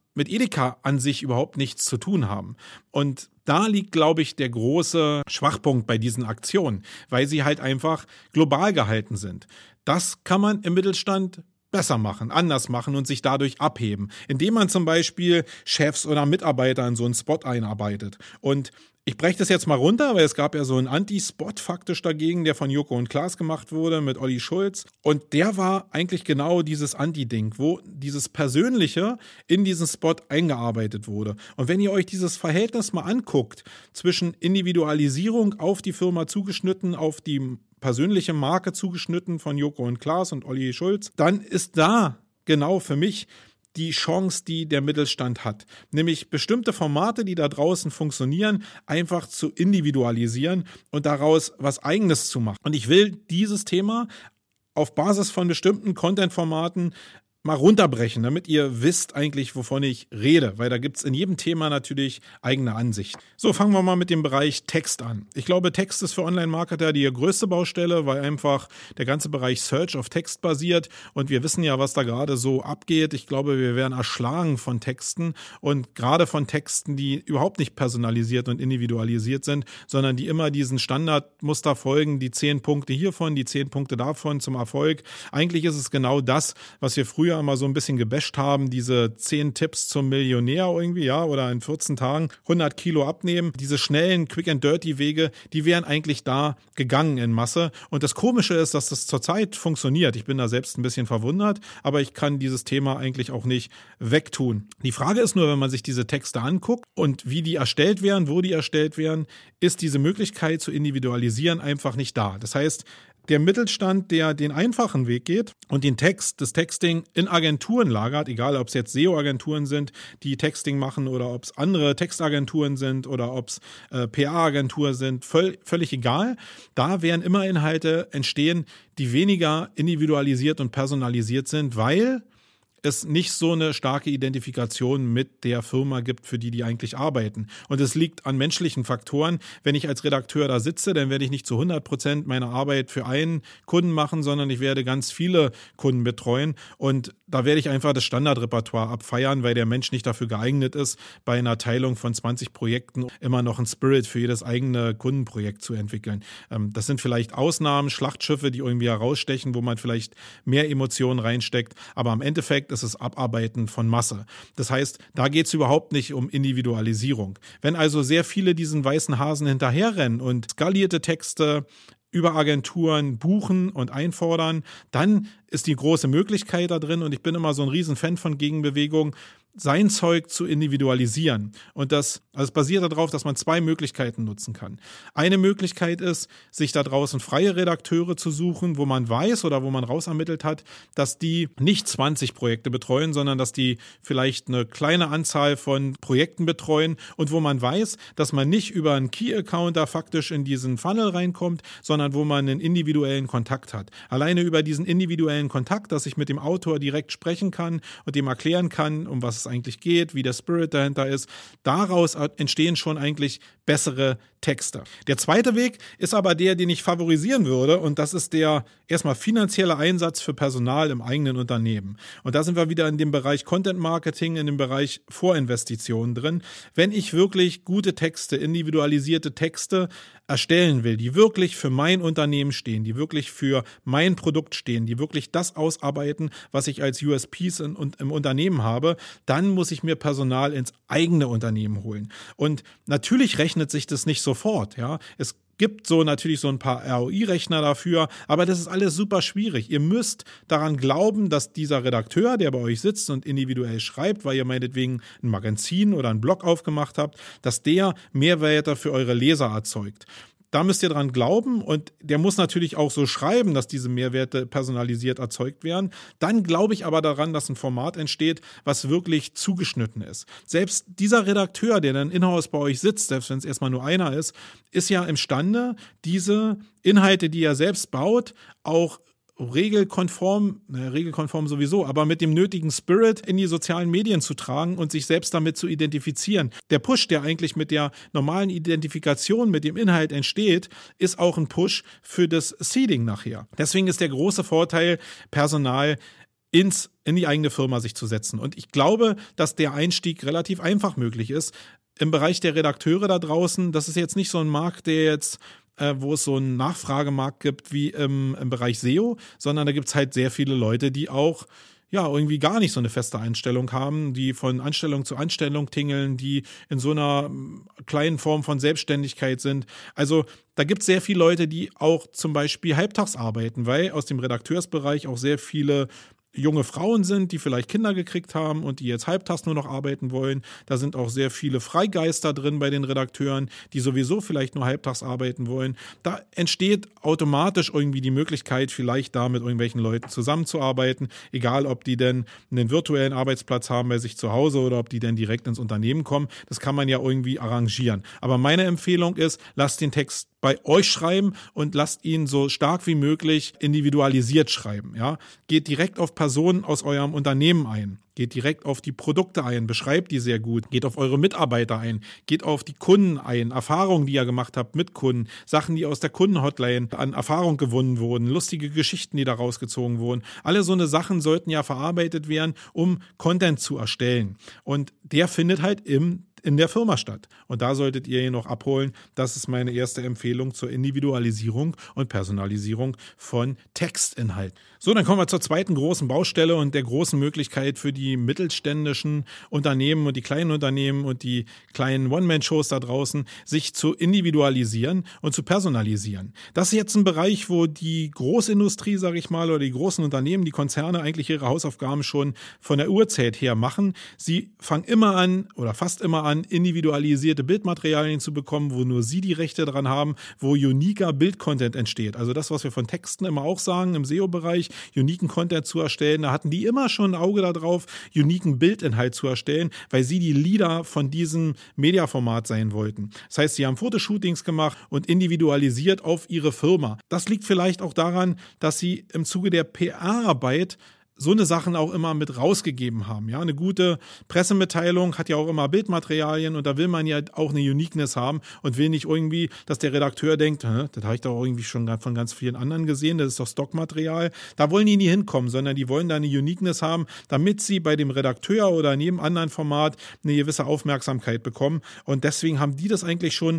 Edeka an sich überhaupt nichts zu tun haben. Und da liegt, glaube ich, der große Schwachpunkt bei diesen Aktionen, weil sie halt einfach global gehalten sind. Das kann man im Mittelstand besser machen, anders machen und sich dadurch abheben, indem man zum Beispiel Chefs oder Mitarbeiter in so einen Spot einarbeitet. Und ich breche das jetzt mal runter, weil es gab ja so einen Anti-Spot faktisch dagegen, der von Joko und Klaas gemacht wurde mit Olli Schulz. Und der war eigentlich genau dieses Anti-Ding, wo dieses Persönliche in diesen Spot eingearbeitet wurde. Und wenn ihr euch dieses Verhältnis mal anguckt, zwischen Individualisierung auf die Firma zugeschnitten, auf die persönliche Marke zugeschnitten von Joko und Klaas und Olli Schulz, dann ist da genau für mich die Chance, die der Mittelstand hat. Nämlich bestimmte Formate, die da draußen funktionieren, einfach zu individualisieren und daraus was Eigenes zu machen. Und ich will dieses Thema auf Basis von bestimmten Content-Formaten mal runterbrechen, damit ihr wisst eigentlich, wovon ich rede, weil da gibt's in jedem Thema natürlich eigene Ansichten. So, fangen wir mal mit dem Bereich Text an. Ich glaube, Text ist für Online-Marketer die größte Baustelle, weil einfach der ganze Bereich Search auf Text basiert und wir wissen ja, was da gerade so abgeht. Ich glaube, wir werden erschlagen von Texten und gerade von Texten, die überhaupt nicht personalisiert und individualisiert sind, sondern die immer diesen Standardmuster folgen, die 10 Punkte hiervon, die 10 Punkte davon zum Erfolg. Eigentlich ist es genau das, was wir früher mal so ein bisschen gebasht haben, diese 10 Tipps zum Millionär irgendwie, ja, oder in 14 Tagen 100 Kilo abnehmen. Diese schnellen Quick-and-Dirty-Wege, die wären eigentlich da gegangen in Masse. Und das Komische ist, dass das zurzeit funktioniert. Ich bin da selbst ein bisschen verwundert, aber ich kann dieses Thema eigentlich auch nicht wegtun. Die Frage ist nur, wenn man sich diese Texte anguckt und wie die erstellt werden, wo die erstellt werden, ist diese Möglichkeit zu individualisieren einfach nicht da. Das heißt, der Mittelstand, der den einfachen Weg geht und das Texting in Agenturen lagert, egal ob es jetzt SEO-Agenturen sind, die Texting machen oder ob es andere Textagenturen sind oder ob es PR-Agenturen sind, völlig egal. Da werden immer Inhalte entstehen, die weniger individualisiert und personalisiert sind, weil es nicht so eine starke Identifikation mit der Firma gibt, für die eigentlich arbeiten. Und es liegt an menschlichen Faktoren. Wenn ich als Redakteur da sitze, dann werde ich nicht zu 100% meine Arbeit für einen Kunden machen, sondern ich werde ganz viele Kunden betreuen. Und da werde ich einfach das Standardrepertoire abfeiern, weil der Mensch nicht dafür geeignet ist, bei einer Teilung von 20 Projekten immer noch einen Spirit für jedes eigene Kundenprojekt zu entwickeln. Das sind vielleicht Ausnahmen, Schlachtschiffe, die irgendwie herausstechen, wo man vielleicht mehr Emotionen reinsteckt. Aber im Endeffekt ist es Abarbeiten von Masse. Das heißt, da geht es überhaupt nicht um Individualisierung. Wenn also sehr viele diesen weißen Hasen hinterherrennen und skalierte Texte über Agenturen buchen und einfordern, dann ist die große Möglichkeit da drin, und ich bin immer so ein Riesenfan von Gegenbewegung, sein Zeug zu individualisieren. Und das basiert darauf, dass man 2 Möglichkeiten nutzen kann. Eine Möglichkeit ist, sich da draußen freie Redakteure zu suchen, wo man weiß oder wo man rausermittelt hat, dass die nicht 20 Projekte betreuen, sondern dass die vielleicht eine kleine Anzahl von Projekten betreuen und wo man weiß, dass man nicht über einen Key-Account da faktisch in diesen Funnel reinkommt, sondern wo man einen individuellen Kontakt hat. Alleine über diesen individuellen Kontakt, dass ich mit dem Autor direkt sprechen kann und dem erklären kann, um was es eigentlich geht, wie der Spirit dahinter ist. Daraus entstehen schon eigentlich bessere Texte. Der zweite Weg ist aber der, den ich favorisieren würde, und das ist der erstmal finanzielle Einsatz für Personal im eigenen Unternehmen. Und da sind wir wieder in dem Bereich Content Marketing, in dem Bereich Vorinvestitionen drin. Wenn ich wirklich gute Texte, individualisierte Texte erstellen will, die wirklich für mein Unternehmen stehen, die wirklich für mein Produkt stehen, die wirklich das ausarbeiten, was ich als USPs im Unternehmen habe, dann muss ich mir Personal ins eigene Unternehmen holen. Und natürlich rechnet sich das nicht sofort, ja. Es gibt natürlich so ein paar ROI-Rechner dafür, aber das ist alles super schwierig. Ihr müsst daran glauben, dass dieser Redakteur, der bei euch sitzt und individuell schreibt, weil ihr meinetwegen ein Magazin oder einen Blog aufgemacht habt, dass der Mehrwerte für eure Leser erzeugt. Da müsst ihr dran glauben, und der muss natürlich auch so schreiben, dass diese Mehrwerte personalisiert erzeugt werden. Dann glaube ich aber daran, dass ein Format entsteht, was wirklich zugeschnitten ist. Selbst dieser Redakteur, der dann in-house bei euch sitzt, selbst wenn es erstmal nur einer ist ja imstande, diese Inhalte, die er selbst baut, auch regelkonform sowieso, aber mit dem nötigen Spirit in die sozialen Medien zu tragen und sich selbst damit zu identifizieren. Der Push, der eigentlich mit der normalen Identifikation mit dem Inhalt entsteht, ist auch ein Push für das Seeding nachher. Deswegen ist der große Vorteil, Personal in die eigene Firma sich zu setzen. Und ich glaube, dass der Einstieg relativ einfach möglich ist. Im Bereich der Redakteure da draußen, das ist jetzt nicht so ein Markt, der jetzt wo es so einen Nachfragemarkt gibt wie im Bereich SEO, sondern da gibt es halt sehr viele Leute, die auch irgendwie gar nicht so eine feste Einstellung haben, die von Anstellung zu Anstellung tingeln, die in so einer kleinen Form von Selbstständigkeit sind. Also da gibt es sehr viele Leute, die auch zum Beispiel halbtags arbeiten, weil aus dem Redakteursbereich auch sehr viele junge Frauen sind, die vielleicht Kinder gekriegt haben und die jetzt halbtags nur noch arbeiten wollen. Da sind auch sehr viele Freigeister drin bei den Redakteuren, die sowieso vielleicht nur halbtags arbeiten wollen. Da entsteht automatisch irgendwie die Möglichkeit, vielleicht da mit irgendwelchen Leuten zusammenzuarbeiten, egal ob die denn einen virtuellen Arbeitsplatz haben bei sich zu Hause oder ob die denn direkt ins Unternehmen kommen. Das kann man ja irgendwie arrangieren. Aber meine Empfehlung ist, lasst den Text bei euch schreiben und lasst ihn so stark wie möglich individualisiert schreiben. Ja? Geht direkt auf Personen aus eurem Unternehmen ein. Geht direkt auf die Produkte ein, beschreibt die sehr gut, geht auf eure Mitarbeiter ein, geht auf die Kunden ein, Erfahrungen, die ihr gemacht habt mit Kunden, Sachen, die aus der Kundenhotline an Erfahrung gewonnen wurden, lustige Geschichten, die da rausgezogen wurden. Alle so eine Sachen sollten ja verarbeitet werden, um Content zu erstellen. Und der findet halt in der Firma statt. Und da solltet ihr ihn noch abholen. Das ist meine erste Empfehlung zur Individualisierung und Personalisierung von Textinhalten. So, dann kommen wir zur zweiten großen Baustelle und der großen Möglichkeit für die mittelständischen Unternehmen und die kleinen Unternehmen und die kleinen One-Man-Shows da draußen, sich zu individualisieren und zu personalisieren. Das ist jetzt ein Bereich, wo die Großindustrie, sage ich mal, oder die großen Unternehmen, die Konzerne eigentlich ihre Hausaufgaben schon von der Urzeit her machen. Sie fangen immer an oder fast immer an, individualisierte Bildmaterialien zu bekommen, wo nur sie die Rechte dran haben, wo uniker Bildcontent entsteht. Also das, was wir von Texten immer auch sagen, im SEO-Bereich, uniken Content zu erstellen, da hatten die immer schon ein Auge darauf, uniken Bildinhalt zu erstellen, weil sie die Leader von diesem Mediaformat sein wollten. Das heißt, sie haben Fotoshootings gemacht und individualisiert auf ihre Firma. Das liegt vielleicht auch daran, dass sie im Zuge der PR-Arbeit so eine Sachen auch immer mit rausgegeben haben. Ja, eine gute Pressemitteilung hat ja auch immer Bildmaterialien und da will man ja auch eine Uniqueness haben und will nicht irgendwie, dass der Redakteur denkt, das habe ich doch irgendwie schon von ganz vielen anderen gesehen, das ist doch Stockmaterial. Da wollen die nie hinkommen, sondern die wollen da eine Uniqueness haben, damit sie bei dem Redakteur oder in jedem anderen Format eine gewisse Aufmerksamkeit bekommen. Und deswegen haben die das eigentlich schon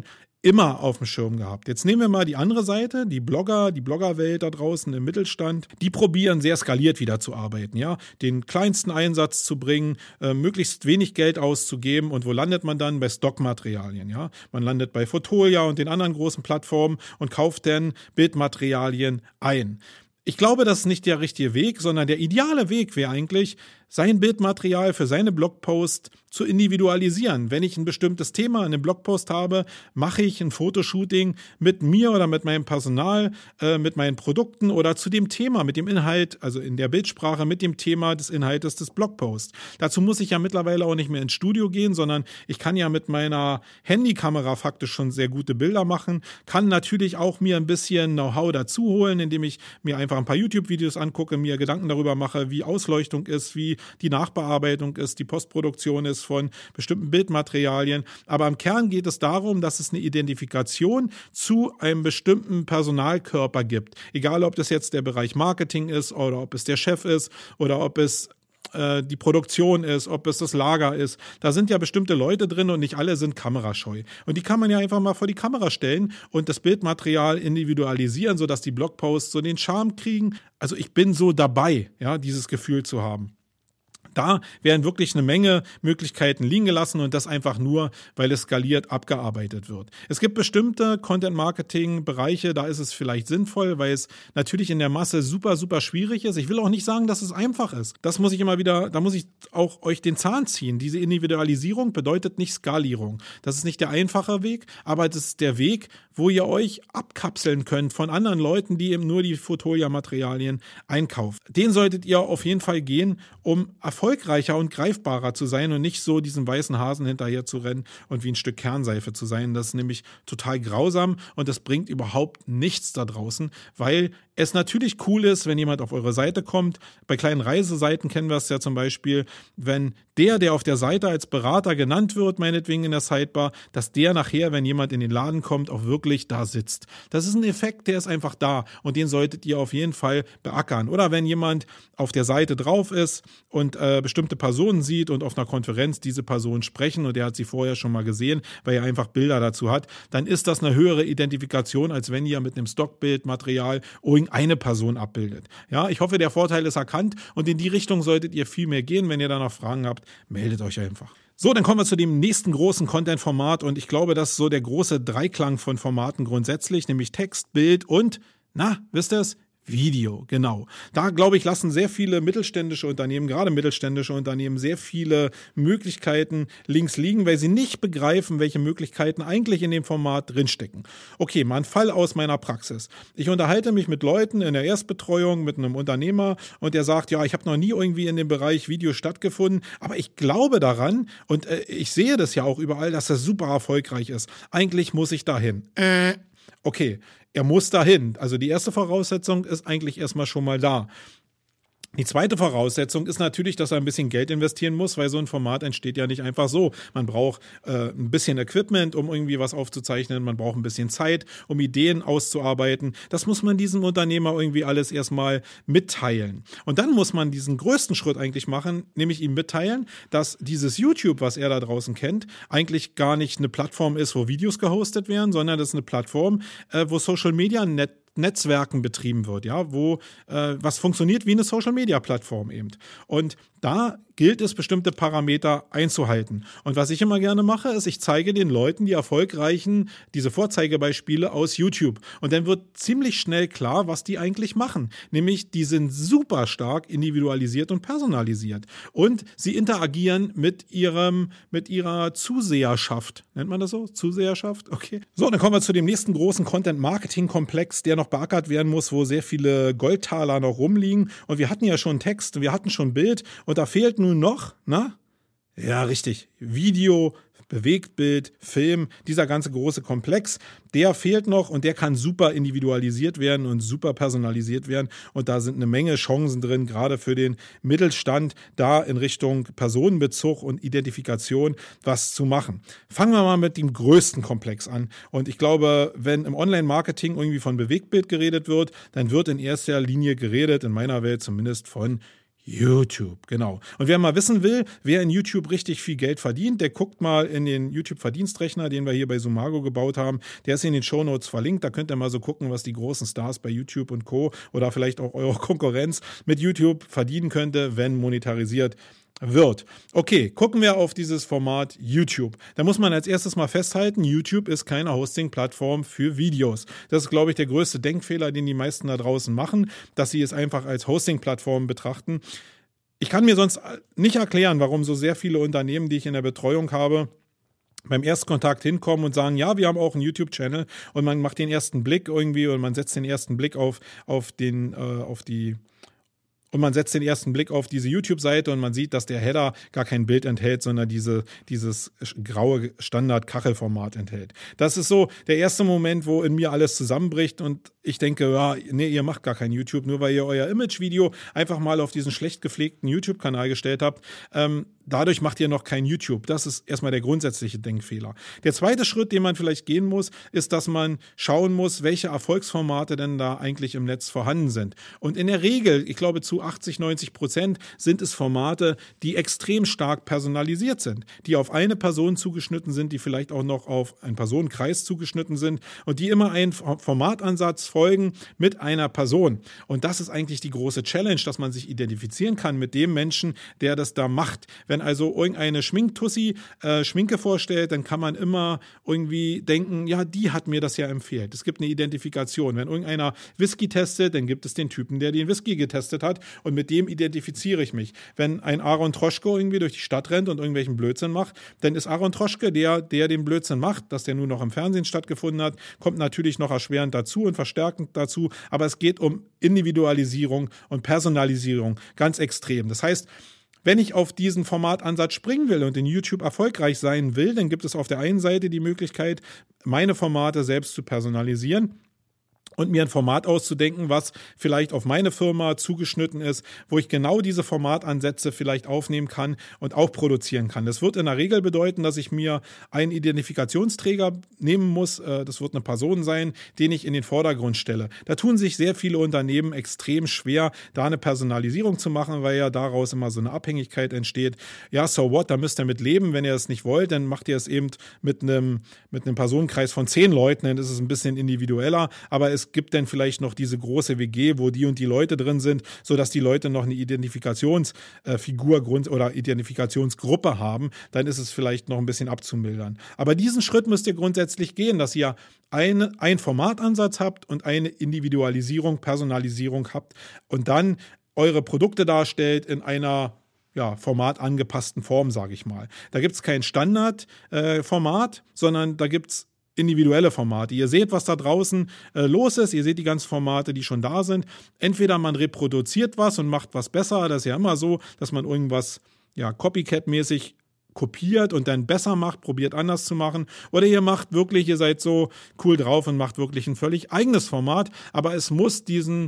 immer auf dem Schirm gehabt. Jetzt nehmen wir mal die andere Seite, die Bloggerwelt da draußen im Mittelstand. Die probieren sehr skaliert wieder zu arbeiten, ja, den kleinsten Einsatz zu bringen, möglichst wenig Geld auszugeben. Und wo landet man dann? Bei Stockmaterialien, ja. Man landet bei Fotolia und den anderen großen Plattformen und kauft dann Bildmaterialien ein. Ich glaube, das ist nicht der richtige Weg, sondern der ideale Weg wäre eigentlich, sein Bildmaterial für seine Blogpost zu individualisieren. Wenn ich ein bestimmtes Thema in einem Blogpost habe, mache ich ein Fotoshooting mit mir oder mit meinem Personal, mit meinen Produkten oder zu dem Thema, mit dem Inhalt, also in der Bildsprache mit dem Thema des Inhaltes des Blogposts. Dazu muss ich ja mittlerweile auch nicht mehr ins Studio gehen, sondern ich kann ja mit meiner Handykamera faktisch schon sehr gute Bilder machen, kann natürlich auch mir ein bisschen Know-how dazu holen, indem ich mir einfach ein paar YouTube-Videos angucke, mir Gedanken darüber mache, wie Ausleuchtung ist, wie die Nachbearbeitung ist, die Postproduktion ist von bestimmten Bildmaterialien. Aber im Kern geht es darum, dass es eine Identifikation zu einem bestimmten Personalkörper gibt. Egal, ob das jetzt der Bereich Marketing ist oder ob es der Chef ist oder ob es die Produktion ist, ob es das Lager ist. Da sind ja bestimmte Leute drin und nicht alle sind kamerascheu. Und die kann man ja einfach mal vor die Kamera stellen und das Bildmaterial individualisieren, sodass die Blogposts so den Charme kriegen. Also ich bin so dabei, ja, dieses Gefühl zu haben. Da werden wirklich eine Menge Möglichkeiten liegen gelassen und das einfach nur, weil es skaliert abgearbeitet wird. Es gibt bestimmte Content-Marketing-Bereiche, da ist es vielleicht sinnvoll, weil es natürlich in der Masse super, super schwierig ist. Ich will auch nicht sagen, dass es einfach ist. Das muss ich immer wieder, da muss ich auch euch den Zahn ziehen. Diese Individualisierung bedeutet nicht Skalierung. Das ist nicht der einfache Weg, aber das ist der Weg, wo ihr euch abkapseln könnt von anderen Leuten, die eben nur die Fotolia-Materialien einkaufen. Den solltet ihr auf jeden Fall gehen, um erfolgreicher und greifbarer zu sein und nicht so diesen weißen Hasen hinterher zu rennen und wie ein Stück Kernseife zu sein. Das ist nämlich total grausam und das bringt überhaupt nichts da draußen, weil es natürlich cool ist, wenn jemand auf eure Seite kommt. Bei kleinen Reiseseiten kennen wir es ja zum Beispiel, wenn der auf der Seite als Berater genannt wird, meinetwegen in der Sidebar, dass der nachher, wenn jemand in den Laden kommt, auch wirklich da sitzt. Das ist ein Effekt, der ist einfach da und den solltet ihr auf jeden Fall beackern. Oder wenn jemand auf der Seite drauf ist und bestimmte Personen sieht und auf einer Konferenz diese Personen sprechen und er hat sie vorher schon mal gesehen, weil er einfach Bilder dazu hat, dann ist das eine höhere Identifikation, als wenn ihr mit einem Stockbildmaterial eine Person abbildet. Ja, ich hoffe, der Vorteil ist erkannt und in die Richtung solltet ihr viel mehr gehen. Wenn ihr da noch Fragen habt, meldet euch einfach. So, dann kommen wir zu dem nächsten großen Content-Format und ich glaube, das ist so der große Dreiklang von Formaten grundsätzlich, nämlich Text, Bild und, wisst ihr es? Video, genau. Da, glaube ich, lassen sehr viele mittelständische Unternehmen, gerade mittelständische Unternehmen, sehr viele Möglichkeiten links liegen, weil sie nicht begreifen, welche Möglichkeiten eigentlich in dem Format drinstecken. Okay, mal ein Fall aus meiner Praxis. Ich unterhalte mich mit Leuten in der Erstbetreuung, mit einem Unternehmer und der sagt, ja, ich habe noch nie irgendwie in dem Bereich Video stattgefunden, aber ich glaube daran und ich sehe das ja auch überall, dass das super erfolgreich ist. Eigentlich muss ich dahin. Okay. Er muss dahin. Also die erste Voraussetzung ist eigentlich erstmal schon mal da. Die zweite Voraussetzung ist natürlich, dass er ein bisschen Geld investieren muss, weil so ein Format entsteht ja nicht einfach so. Man braucht ein bisschen Equipment, um irgendwie was aufzuzeichnen. Man braucht ein bisschen Zeit, um Ideen auszuarbeiten. Das muss man diesem Unternehmer irgendwie alles erstmal mitteilen. Und dann muss man diesen größten Schritt eigentlich machen, nämlich ihm mitteilen, dass dieses YouTube, was er da draußen kennt, eigentlich gar nicht eine Plattform ist, wo Videos gehostet werden, sondern das ist eine Plattform, wo Social Media Netzwerken betrieben wird, ja, wo was funktioniert wie eine Social-Media-Plattform eben. Und da gilt es, bestimmte Parameter einzuhalten. Und was ich immer gerne mache, ist, ich zeige den Leuten die erfolgreichen, diese Vorzeigebeispiele aus YouTube. Und dann wird ziemlich schnell klar, was die eigentlich machen. Nämlich, die sind super stark individualisiert und personalisiert. Und sie interagieren mit ihrer Zuseherschaft. Nennt man das so? Zuseherschaft? Okay. So, dann kommen wir zu dem nächsten großen Content-Marketing-Komplex, der noch beackert werden muss, wo sehr viele Goldtaler noch rumliegen. Und wir hatten ja schon Text, wir hatten schon Bild und da fehlt nun noch, ja, richtig, Video, Bewegtbild, Film, dieser ganze große Komplex, der fehlt noch und der kann super individualisiert werden und super personalisiert werden und da sind eine Menge Chancen drin, gerade für den Mittelstand, da in Richtung Personenbezug und Identifikation was zu machen. Fangen wir mal mit dem größten Komplex an und ich glaube, wenn im Online-Marketing irgendwie von Bewegtbild geredet wird, dann wird in erster Linie geredet, in meiner Welt zumindest, von YouTube, genau. Und wer mal wissen will, wer in YouTube richtig viel Geld verdient, der guckt mal in den YouTube-Verdienstrechner, den wir hier bei Sumago gebaut haben. Der ist in den Shownotes verlinkt. Da könnt ihr mal so gucken, was die großen Stars bei YouTube und Co. oder vielleicht auch eure Konkurrenz mit YouTube verdienen könnte, wenn monetarisiert wird. Okay, gucken wir auf dieses Format YouTube. Da muss man als erstes mal festhalten, YouTube ist keine Hosting-Plattform für Videos. Das ist, glaube ich, der größte Denkfehler, den die meisten da draußen machen, dass sie es einfach als Hosting-Plattform betrachten. Ich kann mir sonst nicht erklären, warum so sehr viele Unternehmen, die ich in der Betreuung habe, beim Erstkontakt hinkommen und sagen, ja, wir haben auch einen YouTube-Channel und man macht den ersten Blick irgendwie und man setzt den ersten Blick auf diese YouTube-Seite und man sieht, dass der Header gar kein Bild enthält, sondern dieses graue Standard-Kachelformat enthält. Das ist so der erste Moment, wo in mir alles zusammenbricht und ich denke, ja, nee, ihr macht gar kein YouTube, nur weil ihr euer Image-Video einfach mal auf diesen schlecht gepflegten YouTube-Kanal gestellt habt. Dadurch macht ihr noch kein YouTube. Das ist erstmal der grundsätzliche Denkfehler. Der zweite Schritt, den man vielleicht gehen muss, ist, dass man schauen muss, welche Erfolgsformate denn da eigentlich im Netz vorhanden sind. Und in der Regel, ich glaube zu 80-90% sind es Formate, die extrem stark personalisiert sind, die auf eine Person zugeschnitten sind, die vielleicht auch noch auf einen Personenkreis zugeschnitten sind und die immer einen Formatansatz folgen mit einer Person. Und das ist eigentlich die große Challenge, dass man sich identifizieren kann mit dem Menschen, der das da macht. Wenn also irgendeine Schminktussi Schminke vorstellt, dann kann man immer irgendwie denken, ja, die hat mir das ja empfohlen. Es gibt eine Identifikation. Wenn irgendeiner Whisky testet, dann gibt es den Typen, der den Whisky getestet hat und mit dem identifiziere ich mich. Wenn ein Aaron Troschke irgendwie durch die Stadt rennt und irgendwelchen Blödsinn macht, dann ist Aaron Troschke der den Blödsinn macht, dass der nur noch im Fernsehen stattgefunden hat, kommt natürlich noch erschwerend dazu und verstärkend dazu, aber es geht um Individualisierung und Personalisierung ganz extrem. Das heißt, wenn ich auf diesen Formatansatz springen will und in YouTube erfolgreich sein will, dann gibt es auf der einen Seite die Möglichkeit, meine Formate selbst zu personalisieren und mir ein Format auszudenken, was vielleicht auf meine Firma zugeschnitten ist, wo ich genau diese Formatansätze vielleicht aufnehmen kann und auch produzieren kann. Das wird in der Regel bedeuten, dass ich mir einen Identifikationsträger nehmen muss. Das wird eine Person sein, den ich in den Vordergrund stelle. Da tun sich sehr viele Unternehmen extrem schwer, da eine Personalisierung zu machen, weil ja daraus immer so eine Abhängigkeit entsteht. Ja, so what, da müsst ihr mit leben. Wenn ihr es nicht wollt, dann macht ihr es eben mit einem Personenkreis von 10 Leuten, dann ist es ein bisschen individueller, aber es gibt dann vielleicht noch diese große WG, wo die und die Leute drin sind, sodass die Leute noch eine Identifikationsfigur oder Identifikationsgruppe haben, dann ist es vielleicht noch ein bisschen abzumildern. Aber diesen Schritt müsst ihr grundsätzlich gehen, dass ihr einen Formatansatz habt und eine Individualisierung, Personalisierung habt und dann eure Produkte darstellt in einer formatangepassten Form, sage ich mal. Da gibt es kein Standardformat, sondern da gibt es individuelle Formate. Ihr seht, was da draußen los ist. Ihr seht die ganzen Formate, die schon da sind. Entweder man reproduziert was und macht was besser. Das ist ja immer so, dass man irgendwas Copycat-mäßig kopiert und dann besser macht, probiert anders zu machen. Oder ihr seid so cool drauf und macht wirklich ein völlig eigenes Format. Aber es muss diesen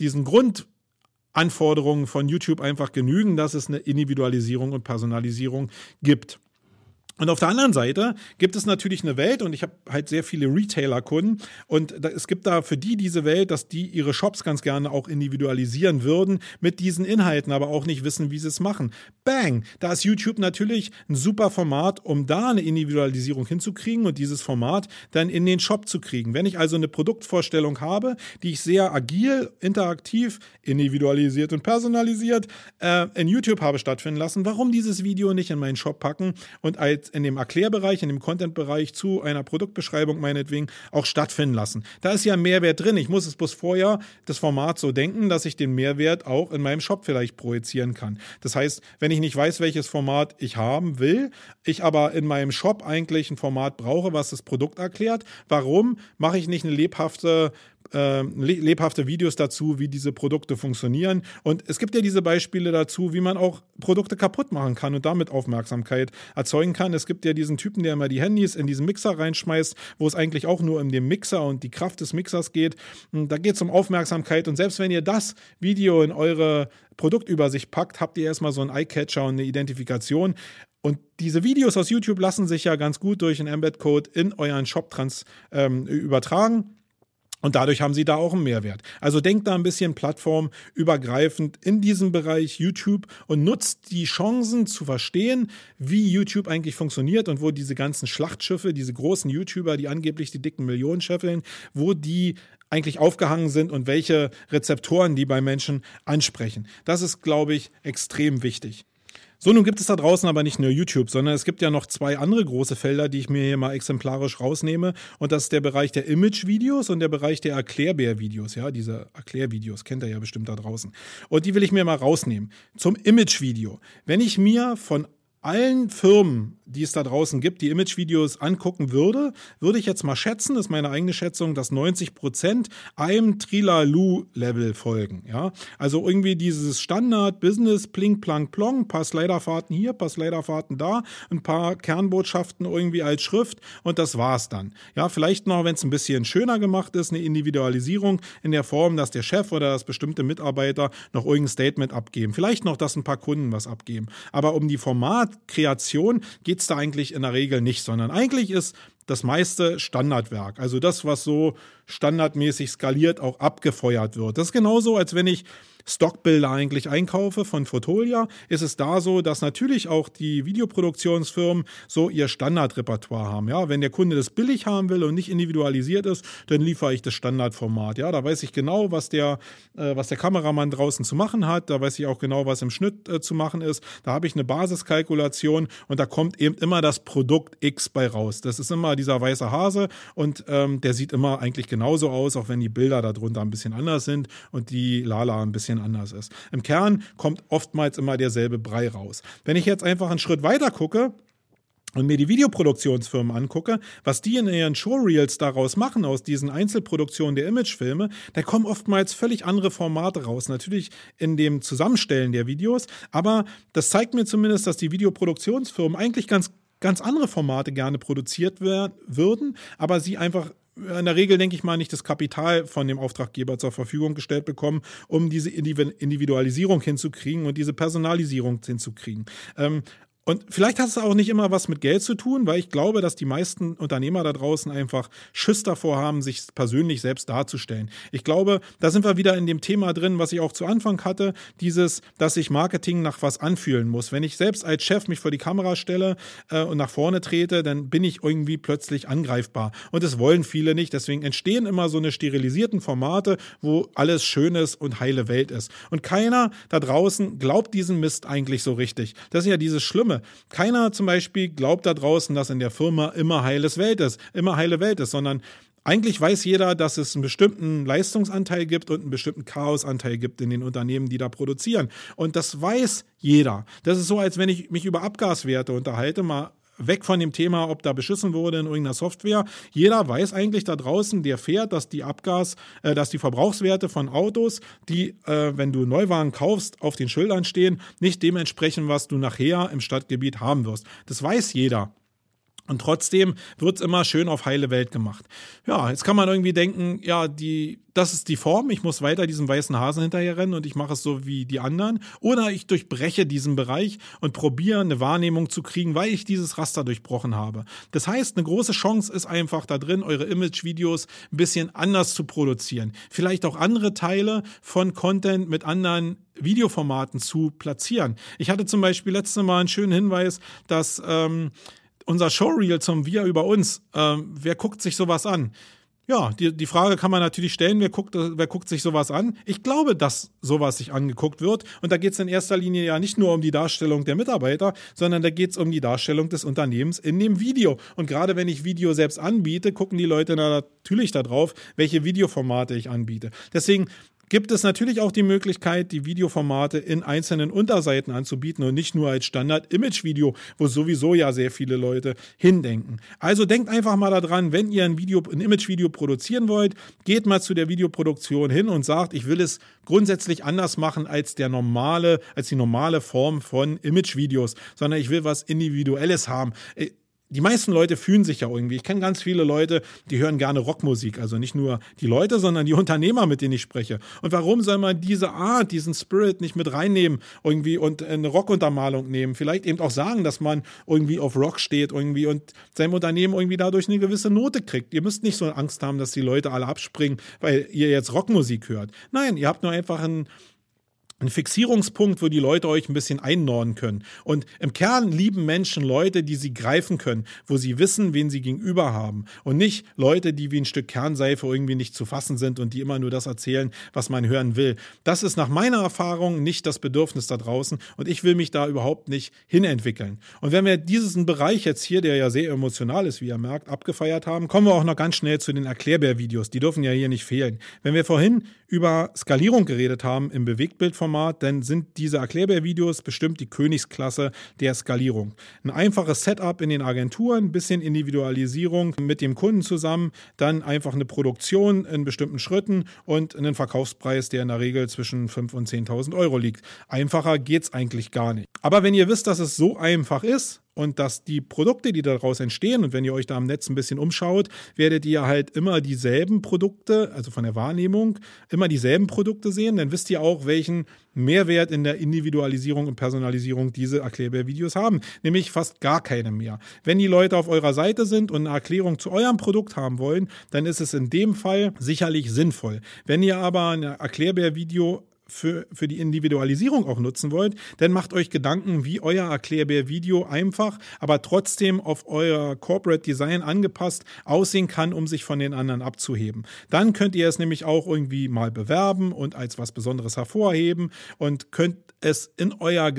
Grundanforderungen von YouTube einfach genügen, dass es eine Individualisierung und Personalisierung gibt. Und auf der anderen Seite gibt es natürlich eine Welt und ich habe halt sehr viele Retailer-Kunden und es gibt da für diese Welt, dass die ihre Shops ganz gerne auch individualisieren würden mit diesen Inhalten, aber auch nicht wissen, wie sie es machen. Bang! Da ist YouTube natürlich ein super Format, um da eine Individualisierung hinzukriegen und dieses Format dann in den Shop zu kriegen. Wenn ich also eine Produktvorstellung habe, die ich sehr agil, interaktiv, individualisiert und personalisiert in YouTube habe stattfinden lassen, warum dieses Video nicht in meinen Shop packen und als in dem Erklärbereich, in dem Content-Bereich zu einer Produktbeschreibung meinetwegen auch stattfinden lassen. Da ist ja ein Mehrwert drin. Ich muss es bloß vorher das Format so denken, dass ich den Mehrwert auch in meinem Shop vielleicht projizieren kann. Das heißt, wenn ich nicht weiß, welches Format ich haben will, ich aber in meinem Shop eigentlich ein Format brauche, was das Produkt erklärt, warum mache ich nicht eine lebhafte Videos dazu, wie diese Produkte funktionieren. Und es gibt ja diese Beispiele dazu, wie man auch Produkte kaputt machen kann und damit Aufmerksamkeit erzeugen kann. Es gibt ja diesen Typen, der immer die Handys in diesen Mixer reinschmeißt, wo es eigentlich auch nur um den Mixer und die Kraft des Mixers geht. Und da geht es um Aufmerksamkeit. Und selbst wenn ihr das Video in eure Produktübersicht packt, habt ihr erstmal so einen Eye-Catcher und eine Identifikation. Und diese Videos aus YouTube lassen sich ja ganz gut durch einen Embed-Code in euren Shop übertragen. Und dadurch haben sie da auch einen Mehrwert. Also denkt da ein bisschen plattformübergreifend in diesem Bereich YouTube und nutzt die Chancen zu verstehen, wie YouTube eigentlich funktioniert und wo diese ganzen Schlachtschiffe, diese großen YouTuber, die angeblich die dicken Millionen scheffeln, wo die eigentlich aufgehangen sind und welche Rezeptoren die bei Menschen ansprechen. Das ist, glaube ich, extrem wichtig. So, nun gibt es da draußen aber nicht nur YouTube, sondern es gibt ja noch 2 andere große Felder, die ich mir hier mal exemplarisch rausnehme. Und das ist der Bereich der Image-Videos und der Bereich der Erklärbär-Videos. Ja, diese Erklärvideos kennt ihr ja bestimmt da draußen. Und die will ich mir mal rausnehmen. Zum Image-Video. Wenn ich mir von allen Firmen, die es da draußen gibt, die Image-Videos angucken würde ich jetzt mal schätzen, das ist meine eigene Schätzung, dass 90% einem Trilalu-Level folgen. Ja? Also irgendwie dieses Standard-Business, pling, plang, plong, ein paar Sliderfahrten hier, ein paar Sliderfahrten da, ein paar Kernbotschaften irgendwie als Schrift und das war's dann. Ja, vielleicht noch, wenn es ein bisschen schöner gemacht ist, eine Individualisierung in der Form, dass der Chef oder das bestimmte Mitarbeiter noch irgendein Statement abgeben. Vielleicht noch, dass ein paar Kunden was abgeben. Aber um die Formatkreation geht es da eigentlich in der Regel nicht, sondern eigentlich ist das meiste Standardwerk. Also das, was so standardmäßig skaliert, auch abgefeuert wird. Das ist genauso, als wenn ich Stockbilder eigentlich einkaufe von Fotolia, ist es da so, dass natürlich auch die Videoproduktionsfirmen so ihr Standardrepertoire haben. Ja, wenn der Kunde das billig haben will und nicht individualisiert ist, dann liefere ich das Standardformat. Ja, da weiß ich genau, was der Kameramann draußen zu machen hat. Da weiß ich auch genau, was im Schnitt zu machen ist. Da habe ich eine Basiskalkulation und da kommt eben immer das Produkt X bei raus. Das ist immer dieser weiße Hase und der sieht immer eigentlich genauso aus, auch wenn die Bilder darunter ein bisschen anders sind und die Lala ein bisschen anders ist. Im Kern kommt oftmals immer derselbe Brei raus. Wenn ich jetzt einfach einen Schritt weiter gucke und mir die Videoproduktionsfirmen angucke, was die in ihren Showreels daraus machen, aus diesen Einzelproduktionen der Imagefilme, da kommen oftmals völlig andere Formate raus. Natürlich in dem Zusammenstellen der Videos, aber das zeigt mir zumindest, dass die Videoproduktionsfirmen eigentlich ganz andere Formate gerne produziert würden, aber sie einfach in der Regel, denke ich mal, nicht das Kapital von dem Auftraggeber zur Verfügung gestellt bekommen, um diese Individualisierung hinzukriegen und diese Personalisierung hinzukriegen. Und vielleicht hat es auch nicht immer was mit Geld zu tun, weil ich glaube, dass die meisten Unternehmer da draußen einfach Schiss davor haben, sich persönlich selbst darzustellen. Ich glaube, da sind wir wieder in dem Thema drin, was ich auch zu Anfang hatte, dass sich Marketing nach was anfühlen muss. Wenn ich selbst als Chef mich vor die Kamera stelle und nach vorne trete, dann bin ich irgendwie plötzlich angreifbar. Und das wollen viele nicht. Deswegen entstehen immer so eine sterilisierten Formate, wo alles schön ist und heile Welt ist. Und keiner da draußen glaubt diesen Mist eigentlich so richtig. Das ist ja dieses Schlimme. Keiner zum Beispiel glaubt da draußen, dass in der Firma immer heile Welt ist, sondern eigentlich weiß jeder, dass es einen bestimmten Leistungsanteil gibt und einen bestimmten Chaosanteil gibt in den Unternehmen, die da produzieren. Und das weiß jeder. Das ist so, als wenn ich mich über Abgaswerte unterhalte, mal weg von dem Thema, ob da beschissen wurde in irgendeiner Software. Jeder weiß eigentlich da draußen, der fährt, dass die Verbrauchswerte von Autos, die, wenn du Neuwagen kaufst, auf den Schildern stehen, nicht dementsprechend, was du nachher im Stadtgebiet haben wirst. Das weiß jeder. Und trotzdem wird's immer schön auf heile Welt gemacht. Ja, jetzt kann man irgendwie denken, ja, das ist die Form, ich muss weiter diesem weißen Hasen hinterher rennen und ich mache es so wie die anderen. Oder ich durchbreche diesen Bereich und probiere eine Wahrnehmung zu kriegen, weil ich dieses Raster durchbrochen habe. Das heißt, eine große Chance ist einfach da drin, eure Image-Videos ein bisschen anders zu produzieren. Vielleicht auch andere Teile von Content mit anderen Videoformaten zu platzieren. Ich hatte zum Beispiel letztes Mal einen schönen Hinweis, dass unser Showreel zum Wir über uns, wer guckt sich sowas an? Ja, die Frage kann man natürlich stellen, wer guckt sich sowas an? Ich glaube, dass sowas sich angeguckt wird. Und da geht es in erster Linie ja nicht nur um die Darstellung der Mitarbeiter, sondern da geht es um die Darstellung des Unternehmens in dem Video. Und gerade wenn ich Video selbst anbiete, gucken die Leute natürlich darauf, welche Videoformate ich anbiete. Deswegen gibt es natürlich auch die Möglichkeit, die Videoformate in einzelnen Unterseiten anzubieten und nicht nur als Standard-Image-Video, wo sowieso ja sehr viele Leute hindenken. Also denkt einfach mal daran, wenn ihr ein Image-Video produzieren wollt, geht mal zu der Videoproduktion hin und sagt, ich will es grundsätzlich anders machen als die normale Form von Image-Videos, sondern ich will was Individuelles haben. die meisten Leute fühlen sich ja irgendwie. Ich kenne ganz viele Leute, die hören gerne Rockmusik. Also nicht nur die Leute, sondern die Unternehmer, mit denen ich spreche. Und warum soll man diese Art, diesen Spirit nicht mit reinnehmen irgendwie und eine Rockuntermalung nehmen? Vielleicht eben auch sagen, dass man irgendwie auf Rock steht irgendwie und seinem Unternehmen irgendwie dadurch eine gewisse Note kriegt. Ihr müsst nicht so Angst haben, dass die Leute alle abspringen, weil ihr jetzt Rockmusik hört. Nein, ihr habt nur einfach ein Fixierungspunkt, wo die Leute euch ein bisschen einnorden können. Und im Kern lieben Menschen Leute, die sie greifen können, wo sie wissen, wen sie gegenüber haben. Und nicht Leute, die wie ein Stück Kernseife irgendwie nicht zu fassen sind und die immer nur das erzählen, was man hören will. Das ist nach meiner Erfahrung nicht das Bedürfnis da draußen und ich will mich da überhaupt nicht hinentwickeln. Und wenn wir diesen Bereich jetzt hier, der ja sehr emotional ist, wie ihr merkt, abgefeiert haben, kommen wir auch noch ganz schnell zu den Erklärbär-Videos. Die dürfen ja hier nicht fehlen. Wenn wir vorhin über Skalierung geredet haben im Bewegtbildformat, dann sind diese Erklärbär-Videos bestimmt die Königsklasse der Skalierung. Ein einfaches Setup in den Agenturen, ein bisschen Individualisierung mit dem Kunden zusammen, dann einfach eine Produktion in bestimmten Schritten und einen Verkaufspreis, der in der Regel zwischen 5.000 und 10.000 Euro liegt. Einfacher geht's eigentlich gar nicht. Aber wenn ihr wisst, dass es so einfach ist, und dass die Produkte, die daraus entstehen, und wenn ihr euch da im Netz ein bisschen umschaut, werdet ihr halt immer dieselben Produkte, also von der Wahrnehmung, immer dieselben Produkte sehen. Dann wisst ihr auch, welchen Mehrwert in der Individualisierung und Personalisierung diese Erklärbär-Videos haben. Nämlich fast gar keine mehr. Wenn die Leute auf eurer Seite sind und eine Erklärung zu eurem Produkt haben wollen, dann ist es in dem Fall sicherlich sinnvoll. Wenn ihr aber ein Erklärbär-Video für die Individualisierung auch nutzen wollt, dann macht euch Gedanken, wie euer Erklärbär-Video einfach, aber trotzdem auf euer Corporate Design angepasst aussehen kann, um sich von den anderen abzuheben. Dann könnt ihr es nämlich auch irgendwie mal bewerben und als was Besonderes hervorheben und könnt es in eure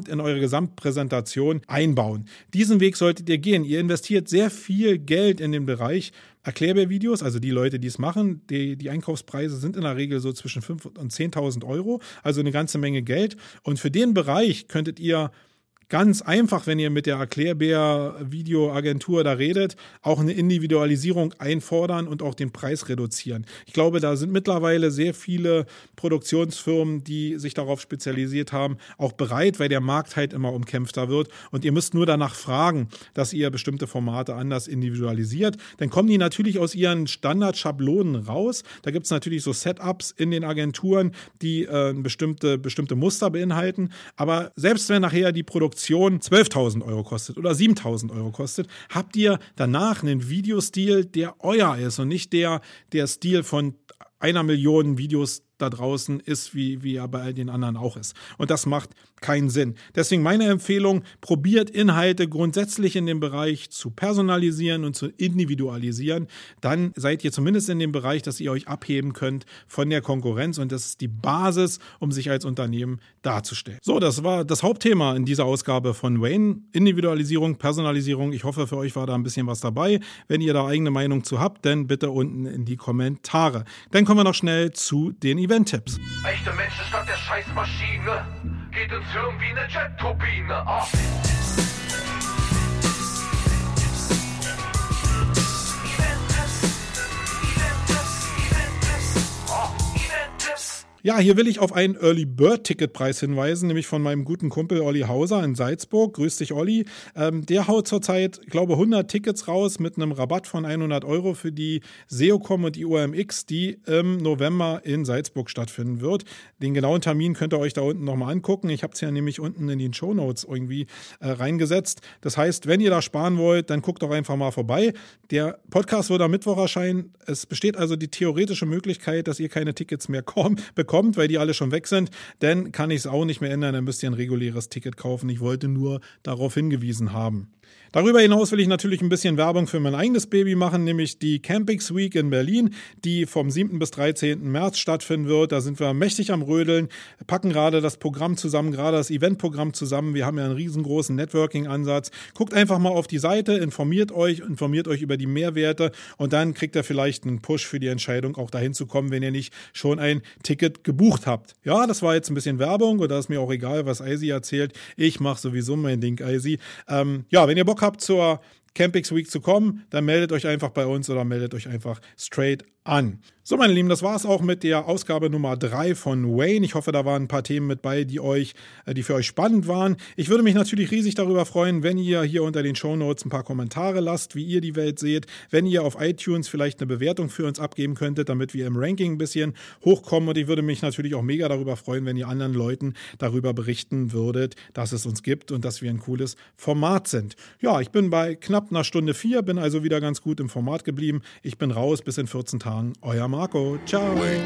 Gesamtpräsentation einbauen. Diesen Weg solltet ihr gehen. Ihr investiert sehr viel Geld in den Bereich Erklärbär-Videos, also die Leute, die es machen, die Einkaufspreise sind in der Regel so zwischen 5.000 und 10.000 Euro, also eine ganze Menge Geld. Und für den Bereich könntet ihr ganz einfach, wenn ihr mit der Erklärbär-Videoagentur da redet, auch eine Individualisierung einfordern und auch den Preis reduzieren. Ich glaube, da sind mittlerweile sehr viele Produktionsfirmen, die sich darauf spezialisiert haben, auch bereit, weil der Markt halt immer umkämpfter wird. Und ihr müsst nur danach fragen, dass ihr bestimmte Formate anders individualisiert. Dann kommen die natürlich aus ihren Standardschablonen raus. Da gibt es natürlich so Setups in den Agenturen, die bestimmte Muster beinhalten. Aber selbst wenn nachher die Produktion 12.000 Euro kostet oder 7.000 Euro kostet, habt ihr danach einen Videostil, der euer ist und nicht der Stil von 1 Million Videos da draußen ist, wie er bei all den anderen auch ist. Und das macht keinen Sinn. Deswegen meine Empfehlung, probiert Inhalte grundsätzlich in dem Bereich zu personalisieren und zu individualisieren. Dann seid ihr zumindest in dem Bereich, dass ihr euch abheben könnt von der Konkurrenz und das ist die Basis, um sich als Unternehmen darzustellen. So, das war das Hauptthema in dieser Ausgabe von Wayne. Individualisierung, Personalisierung. Ich hoffe, für euch war da ein bisschen was dabei. Wenn ihr da eigene Meinung zu habt, dann bitte unten in die Kommentare. Dann kommen wir noch schnell zu den Event-Tipps. Echte Menschen statt der Scheißmaschine. Geht ins Hirn wie eine Jet-Turbine. Oh. Ja, hier will ich auf einen Early Bird Ticketpreis hinweisen, nämlich von meinem guten Kumpel Olli Hauser in Salzburg. Grüß dich, Olli. Der haut zurzeit, glaube 100 Tickets raus mit einem Rabatt von 100 Euro für die SEOCOM und die OMX, die im November in Salzburg stattfinden wird. Den genauen Termin könnt ihr euch da unten nochmal angucken. Ich habe es ja nämlich unten in den Shownotes irgendwie reingesetzt. Das heißt, wenn ihr da sparen wollt, dann guckt doch einfach mal vorbei. Der Podcast wird am Mittwoch erscheinen. Es besteht also die theoretische Möglichkeit, dass ihr keine Tickets mehr bekommt, weil die alle schon weg sind, dann kann ich es auch nicht mehr ändern, dann müsst ihr ein reguläres Ticket kaufen. Ich wollte nur darauf hingewiesen haben. Darüber hinaus will ich natürlich ein bisschen Werbung für mein eigenes Baby machen, nämlich die Campix Week in Berlin, die vom 7. bis 13. März stattfinden wird. Da sind wir mächtig am Rödeln, packen gerade das Programm zusammen, gerade das Eventprogramm zusammen. Wir haben ja einen riesengroßen Networking-Ansatz. Guckt einfach mal auf die Seite, informiert euch über die Mehrwerte und dann kriegt ihr vielleicht einen Push für die Entscheidung, auch dahin zu kommen, wenn ihr nicht schon ein Ticket gebucht habt. Ja, das war jetzt ein bisschen Werbung und da ist mir auch egal, was Eisi erzählt. Ich mache sowieso mein Ding, Eisi. Wenn ihr Bock habt zur Campix Week zu kommen, dann meldet euch einfach bei uns oder meldet euch einfach straight an. So, meine Lieben, das war es auch mit der Ausgabe Nummer 3 von Wayne. Ich hoffe, da waren ein paar Themen mit bei, die für euch spannend waren. Ich würde mich natürlich riesig darüber freuen, wenn ihr hier unter den Shownotes ein paar Kommentare lasst, wie ihr die Welt seht. Wenn ihr auf iTunes vielleicht eine Bewertung für uns abgeben könntet, damit wir im Ranking ein bisschen hochkommen. Und ich würde mich natürlich auch mega darüber freuen, wenn ihr anderen Leuten darüber berichten würdet, dass es uns gibt und dass wir ein cooles Format sind. Ja, ich bin bei knapp einer Stunde 4, bin also wieder ganz gut im Format geblieben. Ich bin raus, bis in 14 Tagen. Euer Marco. Ciao. The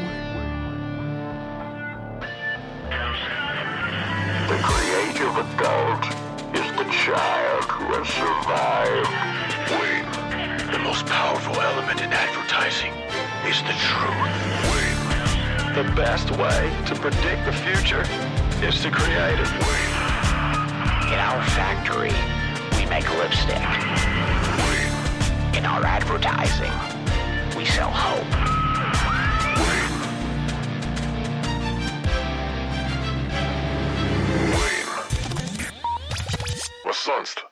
creative adult is the child who has survived. Wayne, the most powerful element in advertising is the truth. Wayne, The best way to predict the future is to create it. In our factory, we make lipstick. In our advertising, we sell hope. Was sonst?